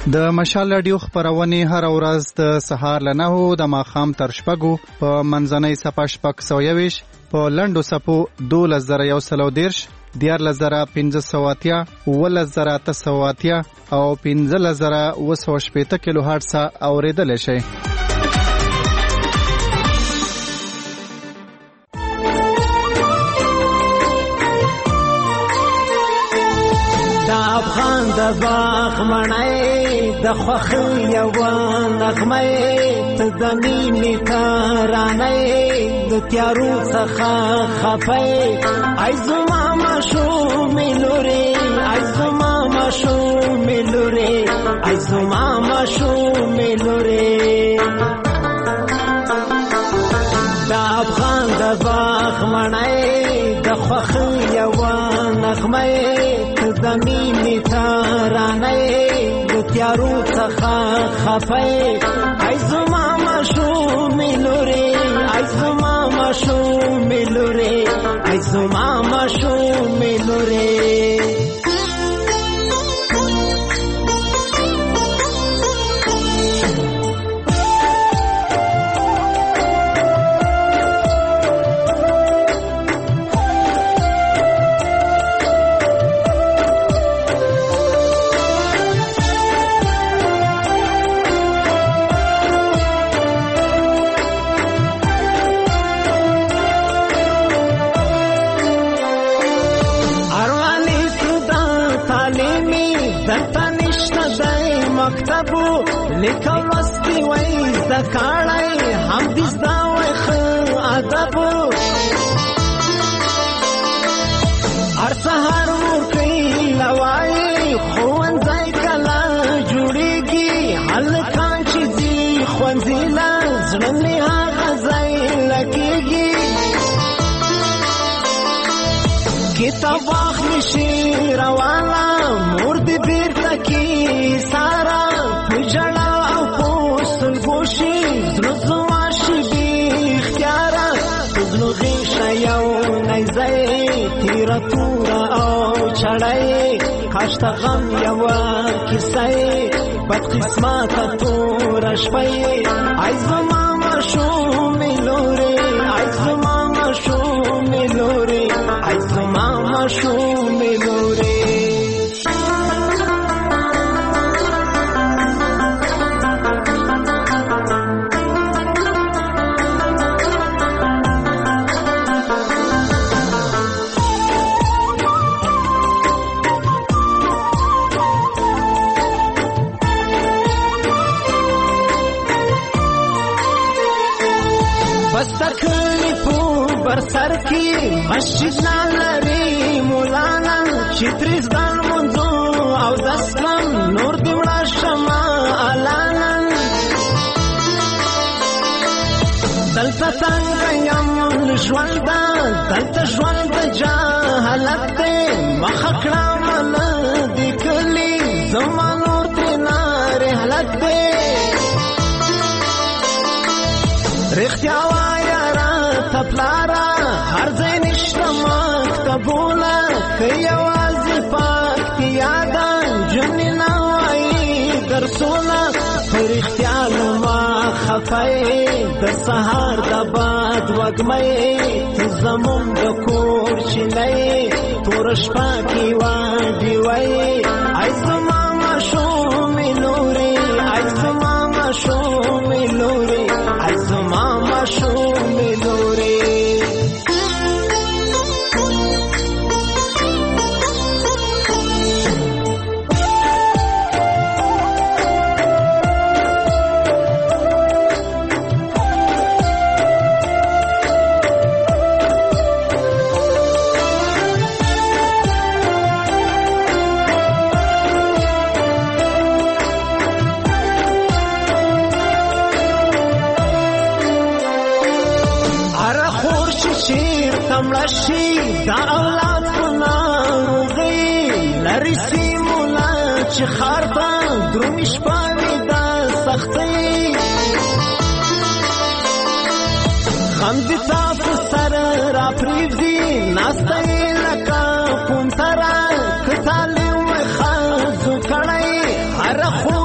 د مشال رادیو خبرونه هر ورځ د سهار له نهو د ماښام تر شپږو په منځنۍ صفه شپږ سوه یویشت په لنډو صفو دولس زره یو سل او دېرش دیارلس زره پنځه سوه اتیا اوولس زره اته سوه اتیا او پنځلس زره اوه سوه شپېته کیلو هرټز اورېدلی شئ. افغان د باغ مړی د خوښۍ یوه نغمه ته د مینې ترانه د تیارو څخه خفه ای زما ماشومې لورې ای زما ماشومې لورې ای زما ماشومې لورې د افغان د باغ مړی د خوښۍ یوه نغمه د مینې ترانه د تیارو څخه خفه ای زما ماشومې لورې ای زما ماشومې لورې ای زما ماشومې لورې لیکل لوستی وای زده کړی هم دې زده وای ښه ادب هر سهار ورکوي لوایي ښوونځی کله جوړېږي هلکان چې ځي ښوونځي له زړه مې هغه ځای لګېږي کتاب واخلي شي روانه مور دې بېرته کي ساره جړا او پوستل گوشی زلو زواشی بی اختیارا زلو غیشا یو نیزای تیرا تورا او چڑای کاشتا غم یو کسای بد قسماتا تورا شپای ای زما ماشومی لوری ای زما ماشومی لوری ای زما ماشومی لوری سر کی مسجد نالری مولانا چتریز دان منزو او دستم نور دیوڑا شما علانا دلتا تنگیم ژوند دلتا ژوند جاهلت دی مخکړه من دی کلی زما نور تینا رحلت دی رښتیا وایا تپلارا هر ځای نشته مکتبونه که یوازې پکتیا ده جنې نه وایي درسونه په رښتیا لما خفه د سهار د باد وږمې ته زموږ د کور چینی توره شپه کې واډي وایي ای زما ماشومې لورې ای زما ماشومې لورې ای زما ماشومې لورې ملشی دا اولاد کنا روغی لری سیمولا چی خاربا درومیش پاوی دا سختی خمدی تاپ سر را پریوزی ناستی لکا پونترا کتالی و خازو کڑی هر خون